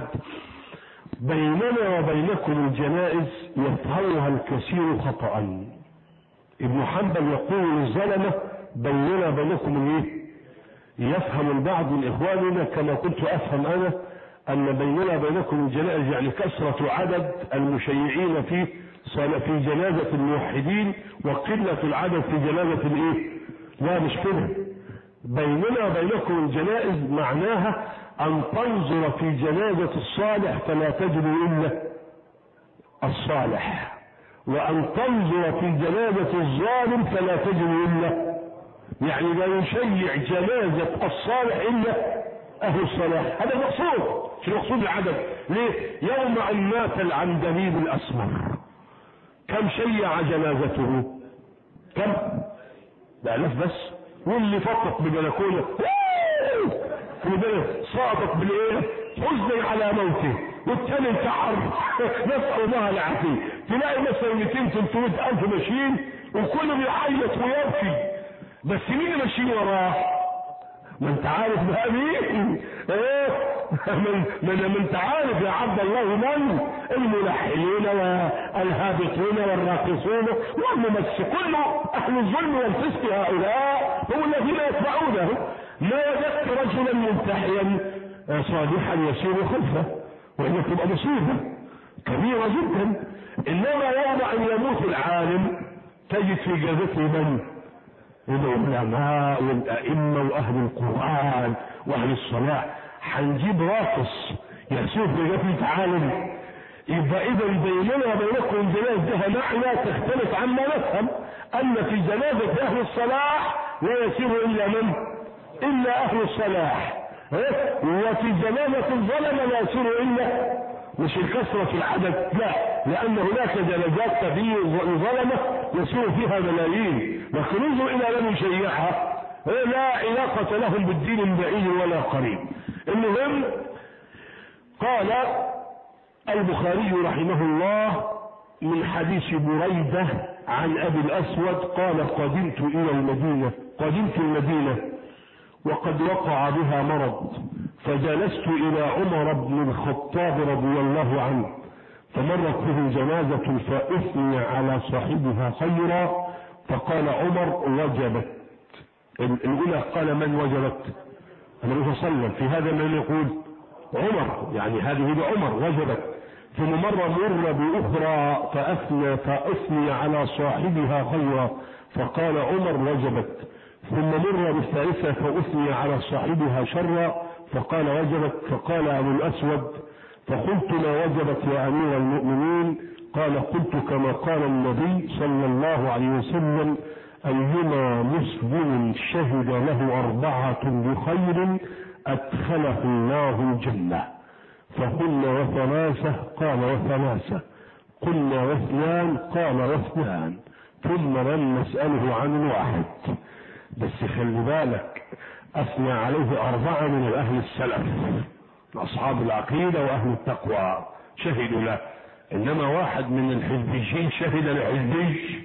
بيننا وبينكم الجنائز يفهمها الكثير خطأ. ابن حنبل يقول للزلمة: بيننا وبينكم الايه؟ يفهم البعض من إخواننا كما كنت أفهم أنا أن بيننا وبينكم الجنائز يعني كثرة عدد المشيعين في في جنازة الموحدين وقلة العدد في جنازة الايه؟ لا، مش كده. بيننا وبينكم الجنائز معناها أن تنظر في جنازة الصالح فلا تجد إلا الصالح، وأن تنظر في جنازة الظالم فلا تجد إلا، يعني لا يشيع جنازة الصالح إلا أهل الصلاح. هذا المقصود. شو المقصود العدد؟ ليه؟ يوم أن مات العندليب الأسمر كم شيع جنازته؟ كم؟ بألاف بس. واللي فقط ببلكونه في بلد سقطت بالايه؟ حزن على موته، والتاني انتحر. نسأل الله العافية. تلاقي مثلا مئتين ثلاثمائة ألف ماشيين وكله بيعيط ويبكي، بس مين اللي ماشيين وراه؟ ما انت عارف بقى مين؟ ايه؟ من من ما انت عارف يا عبد الله من؟ الملحنين والهابطون والراقصون والممثلون، كله اهل الظلم والفسق. هؤلاء هم الذين يتبعونه. ما وجدت رجلا ملتحيا صالحا يسير خلفه، وإنها تبقى مصيبة كبيرة جدا. إنما يوم أن يموت العالم تجد في جازته من؟ العلماء والأئمة وأهل القرآن وأهل الصلاة. هنجيب راقص يسير في جازته عالم. يبقى إذا بيننا وبينكم الجنازة لها معنى تختلف عما نفهم، أن في جنازة أهل الصلاح لا يسير إلا من؟ إلا أهل الصلاح. وفي جنازة الظلم لا يسير إلا مش الكثرة في العدد، لا، لأن هناك درجات كبيرة ظلمة يسير فيها ملايين، لكن انظر إلى من يشيعها لا علاقة لهم بالدين البعيد ولا قريب. المهم قال البخاري رحمه الله من حديث بريدة عن أبي الأسود قال قدمت إلى المدينة قدمت المدينة وقد وقع بها مرض، فجلست إلى عمر بن الخطاب رضي الله عنه، فمرت به جنازة فأثني على صاحبها خيرا، فقال عمر وجبت. الأولى قال من وجبت؟ النبي صلى الله عليه وسلم. في هذا من يقول عمر، يعني هذه بعمر وجبت. ثم مر مر بأخرى فأثنى فأثني على صاحبها خيرا، فقال عمر وجبت. ثم مر بالثالثة فأثني على صاحبها شرا، فقال وجبت. فقال أبو الأسود فقلت ما وجبت يا أمير المؤمنين؟ قال قلت كما قال النبي صلى الله عليه وسلم أيما مسلم شهد له أربعة بخير أدخله الله الجنة. فقلنا وثلاثة؟ قال وثلاثة. قلنا واثنان؟ قال واثنان. ثم لم نسأله عن الواحد. بس خلي بالك أثنى عليه أربعة من أهل السلف أصحاب العقيدة وأهل التقوى شهدوا له، إنما واحد من الحزبيين شهد لحزبي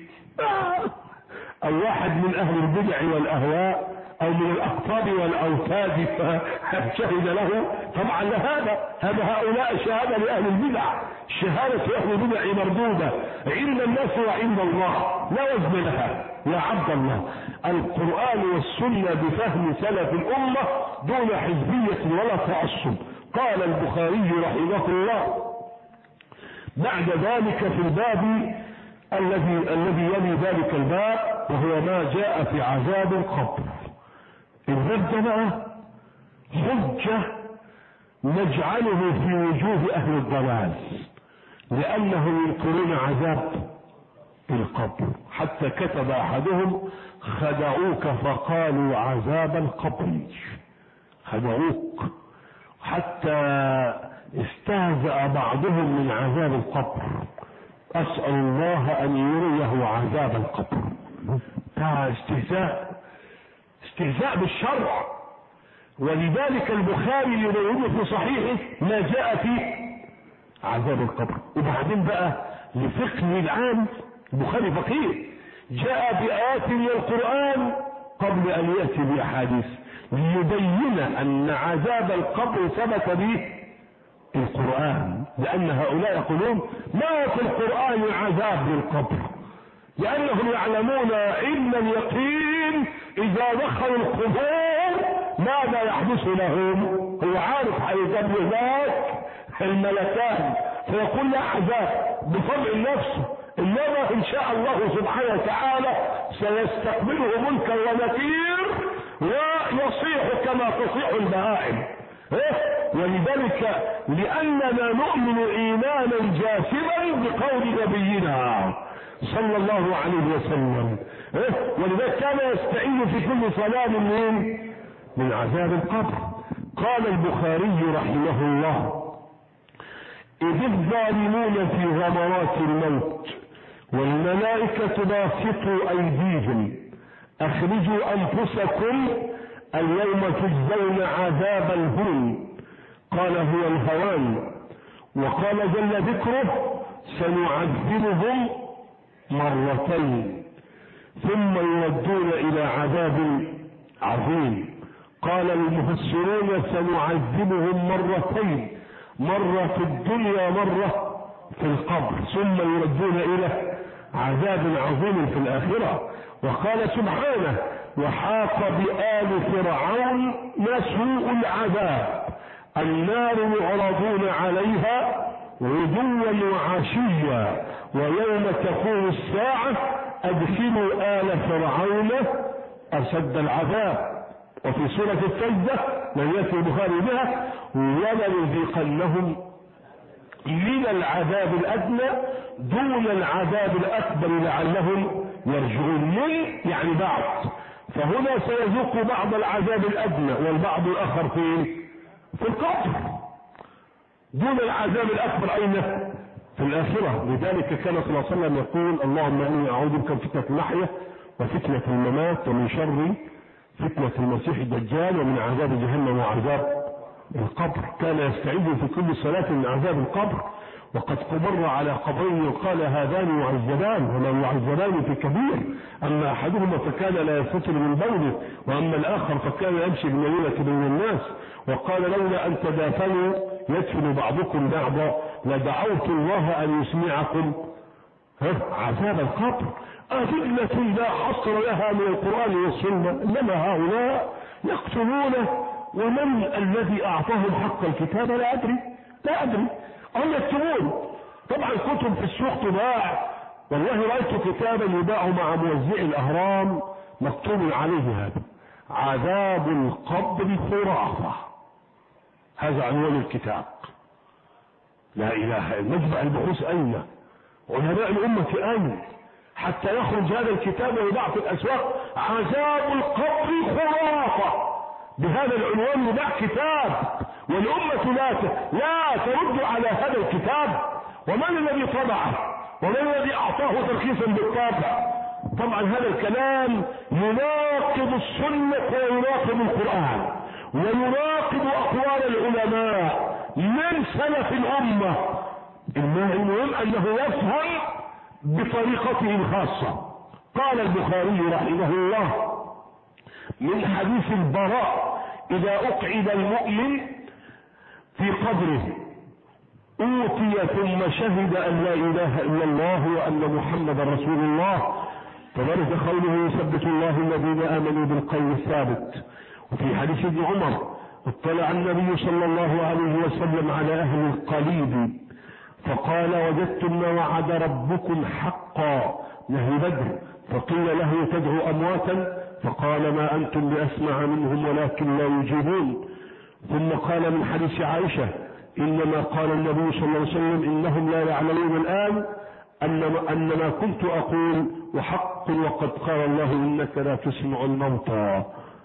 أو واحد من أهل البدع والأهواء أو من الأقطاب والأوتاد فشهد له. طبعا لهذا هذا هؤلاء شهادة لأهل البدع، شهادة أهل البدع مردودة عند الناس وعند الله لا وزن لها يا عبد الله. القرآن والسنة بفهم سلف الأمة دون حزبية ولا تعصب. قال البخاري رحمه الله بعد ذلك في الباب الذي الذي يلي ذلك الباب وهو ما جاء في عذاب القبر. الباب ده بقى حجة نجعله في وجوه أهل الضلال لأنهم ينكرون عذاب القبر، حتى كتب أحدهم خدعوك فقالوا عذاب القبر، خدعوك، حتى استهزأ بعضهم من عذاب القبر. أسأل الله أن يريه عذاب القبر. استهزاء استهزاء بالشرع. ولذلك البخاري يبين في صحيحه ما جاء في عذاب القبر. وبعدين بقى لفقه العام، البخاري فقيه جاء بآيات من القرآن قبل أن يأتي بأحاديث ليبين أن عذاب القبر ثبت به القرآن، لأن هؤلاء يقولون ما في القرآن عذاب للقبر، لأنهم يعلمون علم اليقين إذا دخلوا القبور ماذا يحدث لهم. هو عارف هيجاب ذاك الملكان فيقول لا عذاب بطبع النفس، إنما إن شاء الله سبحانه وتعالى سيستقبله منكر ونكير ويصيح كما تصيح البهائم. ولذلك لأننا نؤمن إيمانا جاسما بقول نبينا صلى الله عليه وسلم، ولذلك كان يستعين في كل صلاة من من عذاب القبر. قال البخاري رحمه الله إذ الظالمون في غمرات الموت والملائكة باسطوا أيديهم أخرجوا أنفسكم اليوم تجزون عذاب الهون، قال هو الهوان. وقال جل ذكره سنعذبهم مرتين ثم يردون إلى عذاب عظيم. قال المفسرون سنعذبهم مرتين، مرة في الدنيا مرة في القبر، ثم يردون إلى عذاب عظيم في الآخرة. وقال سبحانه وحاق بآل فرعون سوء العذاب النار يعرضون عليها غدوا وعشيا ويوم تقوم الساعة أدخلوا آل فرعون أشد العذاب. وفي سورة السجدة لم يأتي البخاري بها ولنذيقنهم من العذاب الأدنى دون العذاب الأكبر لعلهم يرجعون. من يعني بعض، فهنا سيذوق بعض العذاب الأدنى والبعض الآخر في في القبر. دون العذاب الأكبر أين؟ في الآخرة. لذلك كان صلى الله عليه وسلم يقول اللهم إني أعوذ بك من فتنة المحيا وفتنة الممات ومن شر فتنة المسيح الدجال ومن عذاب جهنم وعذاب القبر. كان يستعيذ في كل صلاة من عذاب القبر. وقد مر على قبرين قال هذان يعذبان ولا يعذبان في كبير، أما أحدهما فكان لا يستتر من بوله وأما الآخر فكان يمشي بالمدينة بين الناس. وقال لولا أن تدافنوا يدفن بعضكم بعضا لدعوت الله أن يسمعكم عذاب القبر. أدلة لا حصر لها من القرآن والسنة، إنما هؤلاء يقتلونه. ومن الذي أعطاهم حق الكتاب لا أدري لا أدري هم يكتبون. طبعا كتب في السوق تباع، والله رأيت كتابا يباع مع موزع الأهرام مكتوب عليه هذا عذاب القبر خرافة. هذا عنوان الكتاب. لا إله إلا مجمع البحوث أين؟ علماء الأمة أين؟ حتى يخرج هذا الكتاب ويباع في الأسواق عذاب القبر خرافة بهذا العنوان. يباع كتاب والأمة لا لا ترد على هذا الكتاب. ومن الذي طبعه؟ ومن الذي أعطاه ترخيصا بالطابع؟ طبعا هذا الكلام يناقض السنة ويناقض القرآن ويناقض أقوال العلماء من سلف الأمة. المهم أنه يفهم بطريقته الخاصة. قال البخاري رحمه الله من حديث البراء إذا أقعد المؤمن في قبره أوتي ثم شهد أن لا إله إلا الله وأن محمد رسول الله فذلك قوله يثبت الله الذين آمنوا بالقول الثابت. وفي حديث ابن عمر اطلع النبي صلى الله عليه وسلم على أهل القليب فقال وجدتم ما وعد ربكم حقا نهي بدر فقيل له تدعو أمواتا فقال ما أنتم بأسمع منهم ولكن لا يجيبون. ثم قال من حديث عائشة إنما قال النبي صلى الله عليه وسلم إنهم لا يعلمون الآن أن ما كنت أقول وحق وقد قال الله إنك لا تسمع الموتى.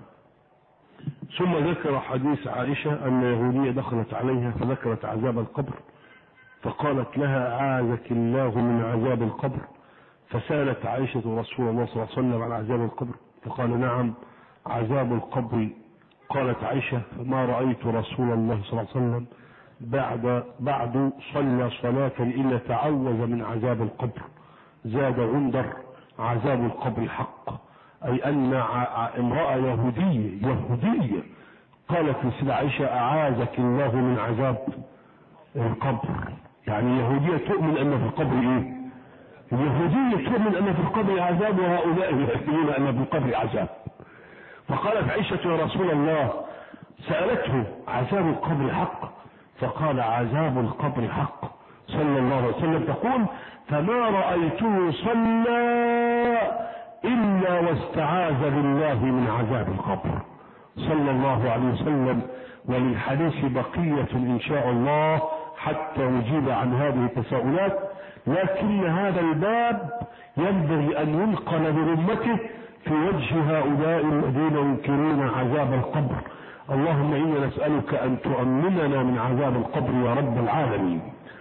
ثم ذكر حديث عائشة أن يهودية دخلت عليها فذكرت عذاب القبر فقالت لها أعاذك الله من عذاب القبر. فسألت عائشة رسول الله صلى الله عليه وسلم عن عذاب القبر فقال نعم عذاب القبر. قالت عائشة فما رأيت رسول الله صلى الله عليه وسلم بعد بعد صلى صلاة إلا تعوذ من عذاب القبر. زاد غندر عذاب القبر حق، أي أن امرأة يهودية يهودية قالت لسيدة عائشة أعاذك الله من عذاب القبر. يعني يهودية تؤمن أن في القبر إيه؟ اليهودية تؤمن أن في القبر عذاب وهؤلاء يؤمنون أن في القبر عذاب. فقالت عائشة يا رسول الله سألته عذاب القبر حق فقال عذاب القبر حق صلى الله عليه وسلم. تقول فما رأيته صلى إلا واستعاذ بالله من عذاب القبر صلى الله عليه وسلم. وللحديث بقية إن شاء الله حتى نجيب عن هذه التساؤلات، لكن هذا الباب ينبغي أن ينقل برمته في وجه هؤلاء الذين ينكرون عذاب القبر. اللهم إنا نسألك أن تؤمننا من عذاب القبر يا رب العالمين.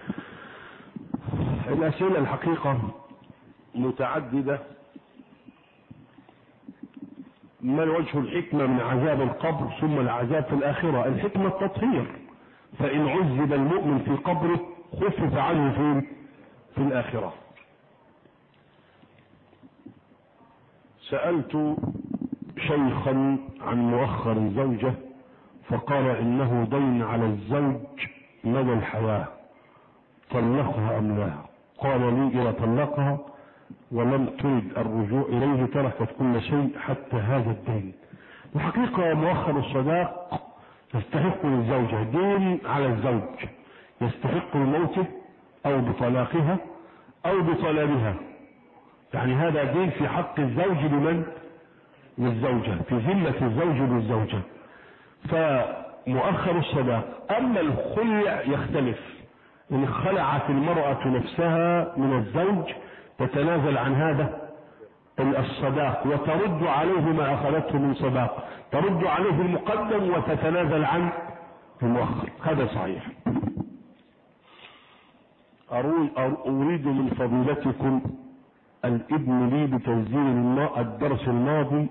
الأسئلة الحقيقة متعددة. ما وجه الحكمة من عذاب القبر ثم العذاب في الآخرة؟ الحكمة التطهير، فإن عذب المؤمن في قبره خفف عنه في في الآخرة. سألت شيخا عن مؤخر الزوجة فقال إنه دين على الزوج مدى الحياة طلقها أم لا؟ قال لي إذا طلقها ولم ترد الرجوع إليه تركت كل شيء حتى هذا الدين. الحقيقة مؤخر الصداق يستحق للزوجة دين على الزوج، يستحق الموت أو بطلاقها أو بطلبها. يعني هذا دين في حق الزوج لمن؟ للزوجة، في ذمة الزوج للزوجة. فمؤخر الصداق. أما الخلع يختلف، إن خلعت المرأة نفسها من الزوج تتنازل عن هذا الصداق وترد عليه ما أخذته من صداق، ترد عليه المقدم وتتنازل عن المؤخر. هذا صحيح. أريد من فضيلتكم الإذن لي بتسجيل الدرس الماضي،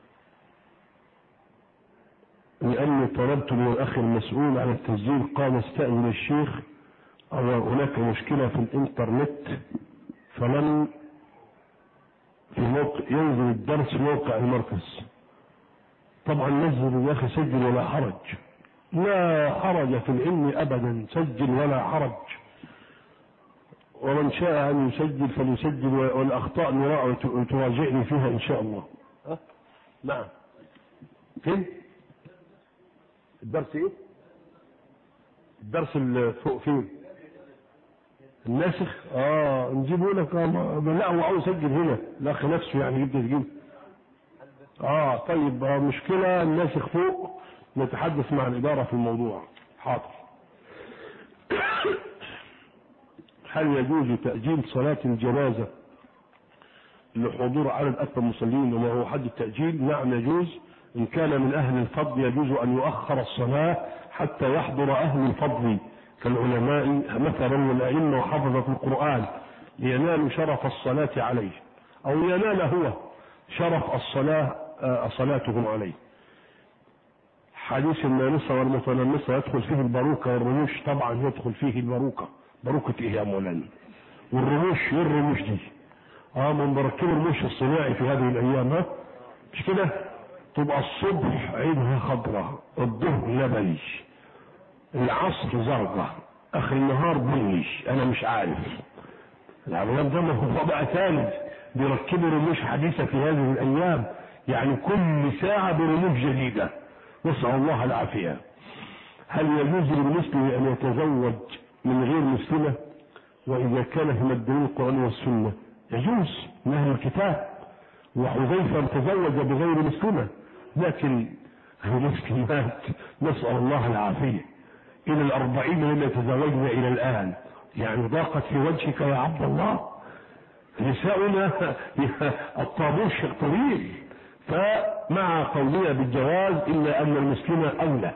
لأني طلبت من الأخ المسؤول عن التسجيل قال استأذن الشيخ أو هناك مشكلة في الإنترنت فلم في موقع ينزل الدرس في موقع المركز. طبعا نزل يا أخي سجل ولا حرج، لا حرج في العلم أبدا، سجل ولا حرج، ومن شاء أن يسجل فليسجل، والأخطاء نراعي وتراجعني فيها إن شاء الله. ها؟ نعم. فين؟ الدرس إيه؟ الدرس اللي فوق فين؟ الناسخ؟ آه نجيبه لك. لا هو عاوز يسجل هنا، الأخ نفسه يعني يبدأ يجيب. آه طيب مشكلة الناسخ فوق، نتحدث مع الإدارة في الموضوع. حاضر. هل يجوز تأجيل صلاة الجنازة لحضور عدد أكثر المصلين وما هو حد التأجيل؟ نعم يجوز، إن كان من أهل الفضل يجوز أن يؤخر الصلاة حتى يحضر أهل الفضل كالعلماء مثلا والأئمة وحفظة القرآن لينالوا شرف الصلاة عليه، أو ينال هو شرف الصلاة صلاتهم عليه. حديث النامصة والمتنمصة يدخل فيه الباروكة والرموش؟ طبعا يدخل فيه الباروكة. باروكة ايه يا مولانا؟ والرموش ايه الرموش دي؟ اه من بركب الرموش الصناعي في هذه الايام، ها مش كده؟ تبقى الصبح عينها خضراء، الظهر لبني، العصر زرقاء، اخر النهار بني، انا مش عارف. العالم ده هو بقى ثالث بيركبوا رموش حديثة في هذه الايام، يعني كل ساعة برموش جديدة، نسأل الله العافية. هل يجوز للمسلم ان يتزوج من غير مسلمة؟ وإذا كان في مدلول القرآن والسنة يجوز من أهل الكتاب، وحذيفة تزوج بغير مسلمة، لكن المسلمات نسأل الله العافية إلى الأربعين مما تزوجنا إلى الآن، يعني ضاقت في وجهك يا عبد الله. نساؤنا الطابوش طويل، فمع قولنا بالجواز إلا أن المسلمة أولى.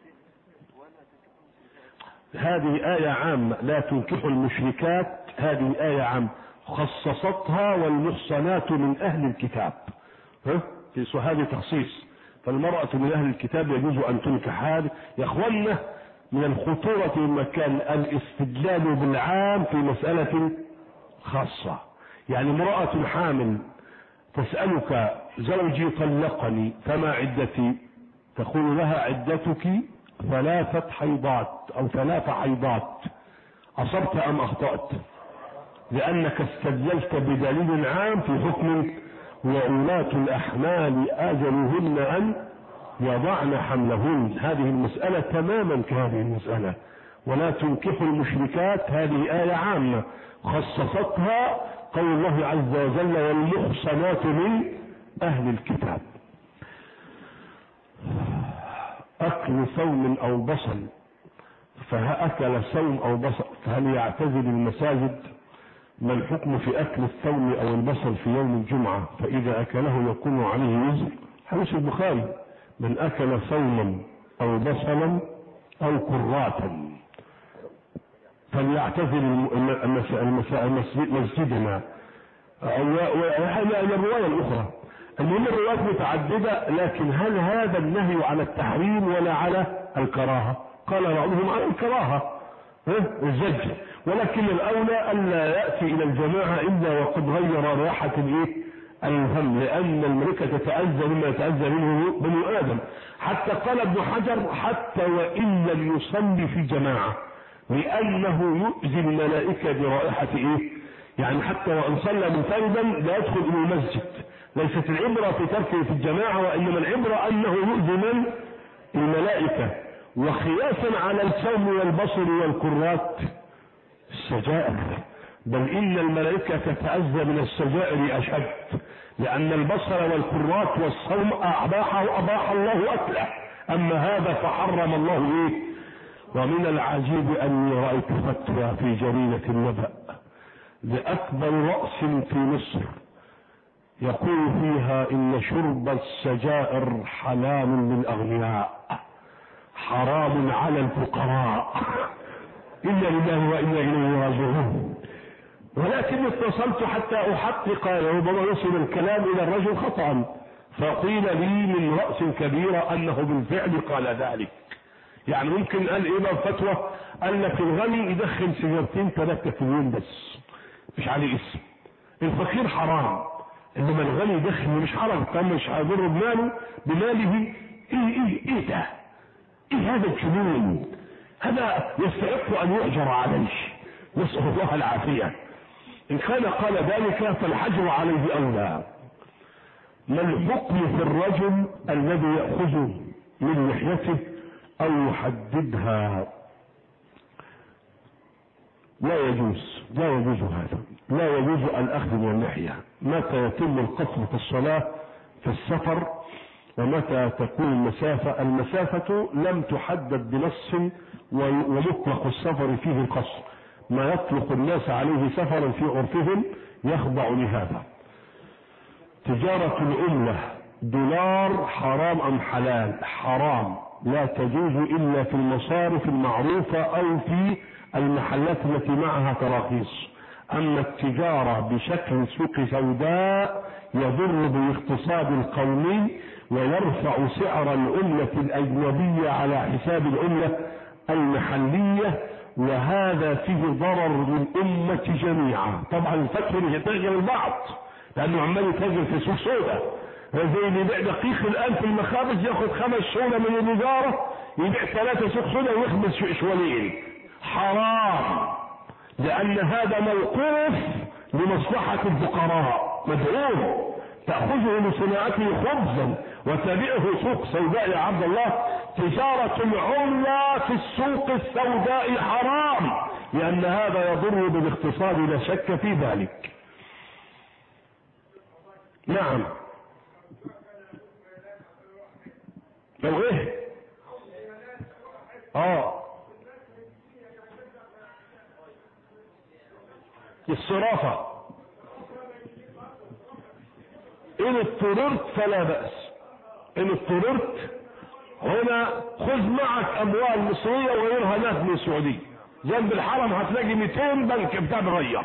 هذه آية عامة، لا تنكحوا المشركات، هذه آية عامة خصصتها والمحصنات من أهل الكتاب، ها في هذا تخصيص، فالمرأة من أهل الكتاب يجوز أن تنكح. هذا يا أخوانا من الخطورة المكان الاستدلال بالعام في مسألة خاصة. يعني امرأة حامل تسألك زوجي طلقني فما عدتي؟ تقول لها عدتك ثلاثة حيضات أو ثلاث حيضات، أصبت أم أخطأت؟ لأنك استدللت بدليل عام في حكم وأولاة الأحمال أجلهن أن يضعن حملهن. هذه المسألة تماما كهذه المسألة. ولا تنكحوا المشركات، هذه آية عامة خصصتها قول الله عز وجل والمحصنات من أهل الكتاب. أكل ثوم أو بصل، فأكل ثوم أو بصل فهل يعتزل المساجد؟ ما الحكم في أكل الثوم أو البصل في يوم الجمعة فإذا أكله يكون عليه وزر؟ حديث البخاري من أكل ثوما أو بصلا أو كراتا فليعتزل مسجدنا. هذا الرواية الأخرى، المهم الروايات متعددة، لكن هل هذا النهي على التحريم ولا على الكراهة؟ قال بعضهم على الكراهة الزجر، ولكن الأولى ألا يأتي إلى الجماعة إلا وقد غير راحة الإيه؟ الفم، لأن الملكة تتأذى مما يتأذى منه بني آدم. حتى قال ابن حجر حتى وإن لم يصلي في جماعة، لأنه يؤذي الملائكة برائحة إيه؟ يعني حتى وإن صلى منفردا لا يدخل إلى المسجد. ليست العبرة في تركه في الجماعة، وإنما العبرة أنه يؤذي من الملائكة. وخياسا على الثوم والبصل والكرات السجائر، بل إن الملائكة تتأذى من السجائر أشد، لأن البصل والكرات والصوم أباحه أباح الله أكله، أما هذا فحرم الله إيه؟ ومن العجيب أني رأيت فتوى في جريدة النبأ لأكبر رأس في مصر يقول فيها إن شرب السجائر حلال للأغنياء حرام على الفقراء. إنا لله وإنا إليه راجعون. ولكن اتصلت حتى أحقق، ربما يصل الكلام إلى الرجل خطأ، فقيل لي من رأس كبيرة أنه بالفعل قال ذلك. يعني ممكن قال إيه بقى الفتوى؟ قال لك الغني يدخن سيجارتين ثلاثة في اليوم بس، مش عليه اسم. الفقير حرام، إنما الغني يدخن مش حرام، كان مش هيضر بماله بماله. إيه إيه إيه ده؟ إيه هذا الجنون؟ هذا يستحق أن يؤجر عليه، نسأل الله العافية. إن كان قال ذلك فالحجر عليه أولى. ما الحكم في الرجل الذي يأخذ من لحيته أو يحددها؟ لا يجوز، لا يجوز هذا، لا يجوز الأخذ من اللحية. متى يتم القصر في الصلاة في السفر، ومتى تكون المسافة؟ المسافة لم تحدد بنص، ومطلق السفر فيه القصر. ما يطلق الناس عليه سفرا في عرفهم يخضع لهذا. تجارة العملة دولار حرام أم حلال؟ حرام، لا تجوز إلا في المصارف المعروفة أو في المحلات التي معها تراخيص. أما التجارة بشكل سوق سوداء يضر بالاقتصاد القومي ويرفع سعر العملة الأجنبية على حساب العملة المحلية، وهذا فيه ضرر للأمة جميعا. طبعا الفتح مش يتاجر البعض، لأنه عمال يتاجر في سوق سوداء. زي اللي يبيع دقيق الآن في المخابز ياخد خمس شولة من الوزارة، يبيع ثلاثة سوق سوداء ويخبز شوالين. حرام، لأن هذا موقوف لمصلحة الفقراء مدعوم. تأخذه لصناعته خبزا وتبيعه سوق سوداء. يا عبد الله، تجارة العملة في السوق السوداء حرام، لأن هذا يضر بالاقتصاد لا شك في ذلك. نعم. لو ايه؟ اه الصرافة إن اضطررت فلا بأس. إن اضطررت هنا خذ معك أموال مصرية وغيرها ناس من السعودية. جنب الحرم هتلاقي مئتين بنك بتاع بغير.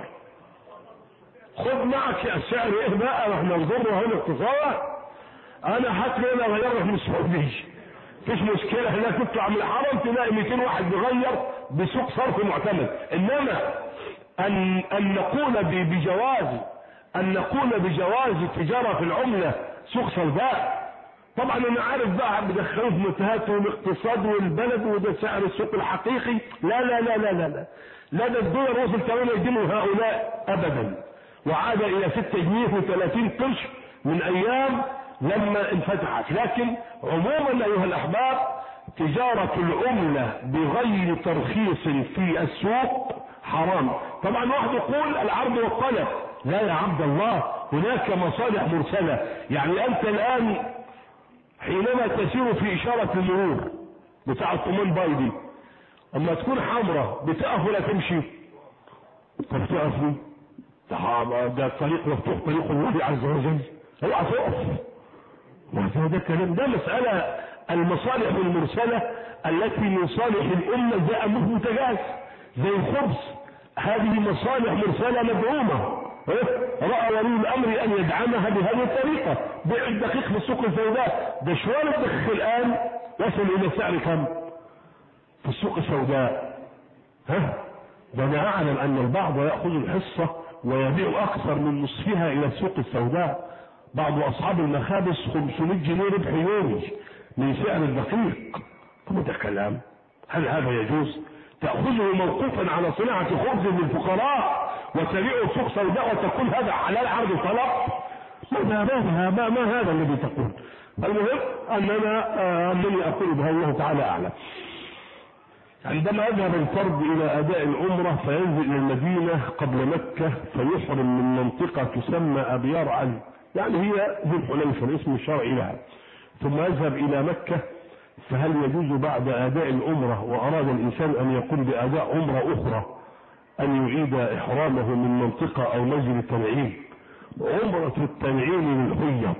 خذ معك السعر إيه بقى؟ احنا نضر هنا اقتصاد. أنا هات لي أنا غيرها من السعودية، مفيش مشكلة. هناك تطلع من الحرم تلاقي مئتين واحد بغير بسوق صرف معتمد. إنما أن أن نقول بجواز أن نقول بجواز تجارة في العملة سوق سوداء. طبعا أنا عارف بقى بدخلوا في متاهات والاقتصاد والبلد وده سعر السوق الحقيقي. لا لا لا لا لا لا لا ده الدولار وصل ثمانية جنيه هؤلاء أبدا، وعاد إلى ستة جنيه وثلاثين قرش من أيام لما انفتحت. لكن عموما أيها الأحباب، تجارة العملة بغير ترخيص في السوق حرام. طبعا واحد يقول العرض والطلب. لا يا عبد الله، هناك مصالح مرسلة. يعني أنت الآن حينما تسير في إشارة المرور بتاع الطمان بايدي، أما تكون حمراء بتقف ولا تمشي؟ طب تقف ليه؟ ده الطريق مفتوح، طريق الله عز وجل، اوعى تقف. وهذا كلام، ده مسألة المصالح المرسلة التي من صالح الأمة ده أمر متجاز زي الخبز. هذه مصالح مرسلة مدعومة، رأى ولي الأمر أن يدعمها بهذه الطريقة. بيع الدقيق في السوق السوداء، ده شوال الدقيق الآن وصل إلى سعر كم في السوق السوداء؟ ها؟ ده أنا أعلم أن البعض يأخذ الحصة ويبيع أكثر من نصفها إلى السوق السوداء. بعض أصحاب المخابز خمسمائة جنيه ربح يومي من سعر الدقيق. طب ده كلام؟ هل هذا يجوز؟ تأخذه موقوفا على صناعة خبز للفقراء وتبيعه سوق سوداء وتقول هذا حلال عرض طلب؟ ما ما ما, ما هذا الذي تقول؟ المهم أننا أنني أقول بها الله تعالى أعلم. عندما يذهب الفرد إلى أداء العمرة فينزل إلى المدينة قبل مكة فيحرم من منطقة تسمى أبيار علي، يعني هي ذو الحليفة الاسم الشرعي لها، ثم يذهب إلى مكة. فهل يجوز بعد أداء العمرة وأراد الإنسان أن يقوم بأداء عمرة أخرى أن يعيد إحرامه من منطقة أو مسجد التنعيم؟ عمرة التنعيم للحيض،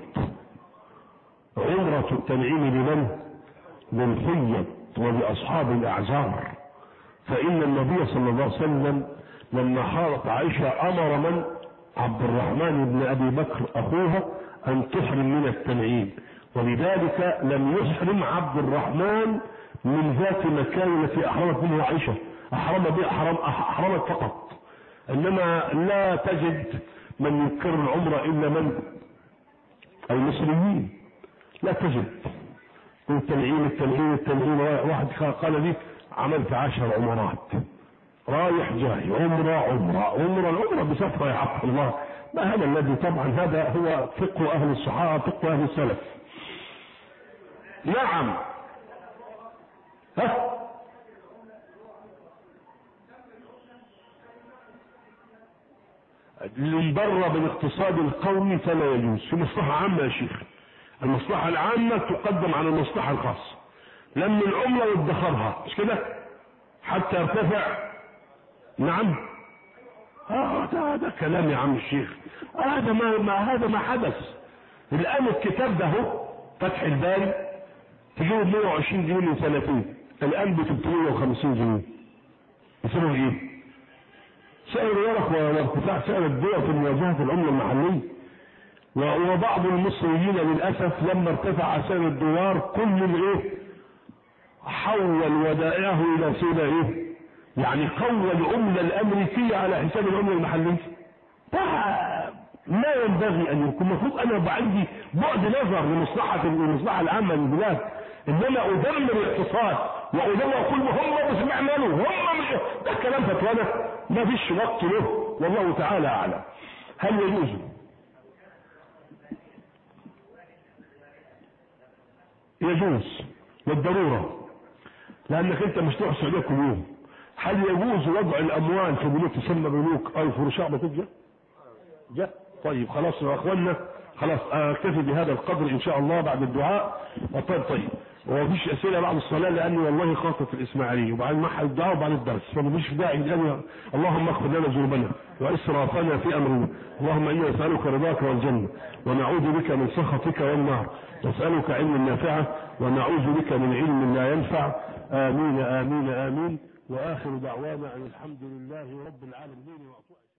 عمرة التنعيم لمن؟ للحيض ولأصحاب الأعذار. فإن النبي صلى الله عليه وسلم لما حارت عائشة أمر من؟ عبد الرحمن بن أبي بكر أخوها أن تحرم من التنعيم، ولذلك لم يحرم عبد الرحمن من ذات مكان التي أحرمت منه عائشة، أحرم بها أحرم أحرمت فقط. إنما لا تجد من يكرر العمرة إلا من؟ المسلمين، لا تجد. التنعيم التنعيم التنعيم واحد قال لي عملت عشر عمرات رايح جاي، عمرة عمرة عمرة العمرة بسفرة يا عبد الله. ما هذا الذي طبعا هذا هو فقه أهل الصحابة، فقه أهل السلف. نعم. ها؟ لنبر بالاقتصاد القومي فلا يجوز، في مصلحة عامة يا شيخ. المصلحة العامة تقدم على المصلحة الخاصة. لم العملة وادخرها مش كده حتى يرتفع. نعم. اه ده ده كلام يا عم الشيخ. هذا آه ما, ما هذا ما حدث. الان الكتاب ده هو فتح الباري تجيبه ب مئة وعشرين جنيه من سنتين، الان ب ثلاثمئة وخمسين جنيه. يسموه ايه؟ سعر الورق وارتفاع سعر الدولار في مواجهة العملة المحلية. وبعض المصريين للاسف لما ارتفع سعر الدولار كل الايه؟ حول ودائعه الى سيلة ايه؟ يعني قوى العملة الامريكية على حساب العملة المحلية. ما ينبغي ان يكون. المفروض انا يبقى عندي بعد نظر لمصلحة المصلحة العامة للبلاد، انما ادمر الاقتصاد واقول واقول هم مش بيعملوا هم مش ده كلام فتوانا ما فيش وقت له، والله تعالى اعلم. هل يجوز؟ يجوز للضرورة، لانك انت مش تروح السعودية كل يوم. هل يجوز وضع الاموال في بنوك تسمى بنوك او فرشاء بتجة؟ جاء طيب خلاص يا اخوانا، خلاص اكتفي بهذا القدر ان شاء الله بعد الدعاء. طيب طيب ومفيش اسئله بعد الصلاه لاني والله خاطب في الاسماعيليه وبعدين ما الدعاء وبعد الدرس، فمفيش داعي لان اللهم اغفر لنا ذنوبنا واسرافنا في امرنا. اللهم انا نسالك رضاك والجنه ونعوذ بك من سخطك والنار، نسالك علما نافعا ونعوذ بك من علم لا ينفع. امين امين امين. واخر دعوانا ان الحمد لله رب العالمين.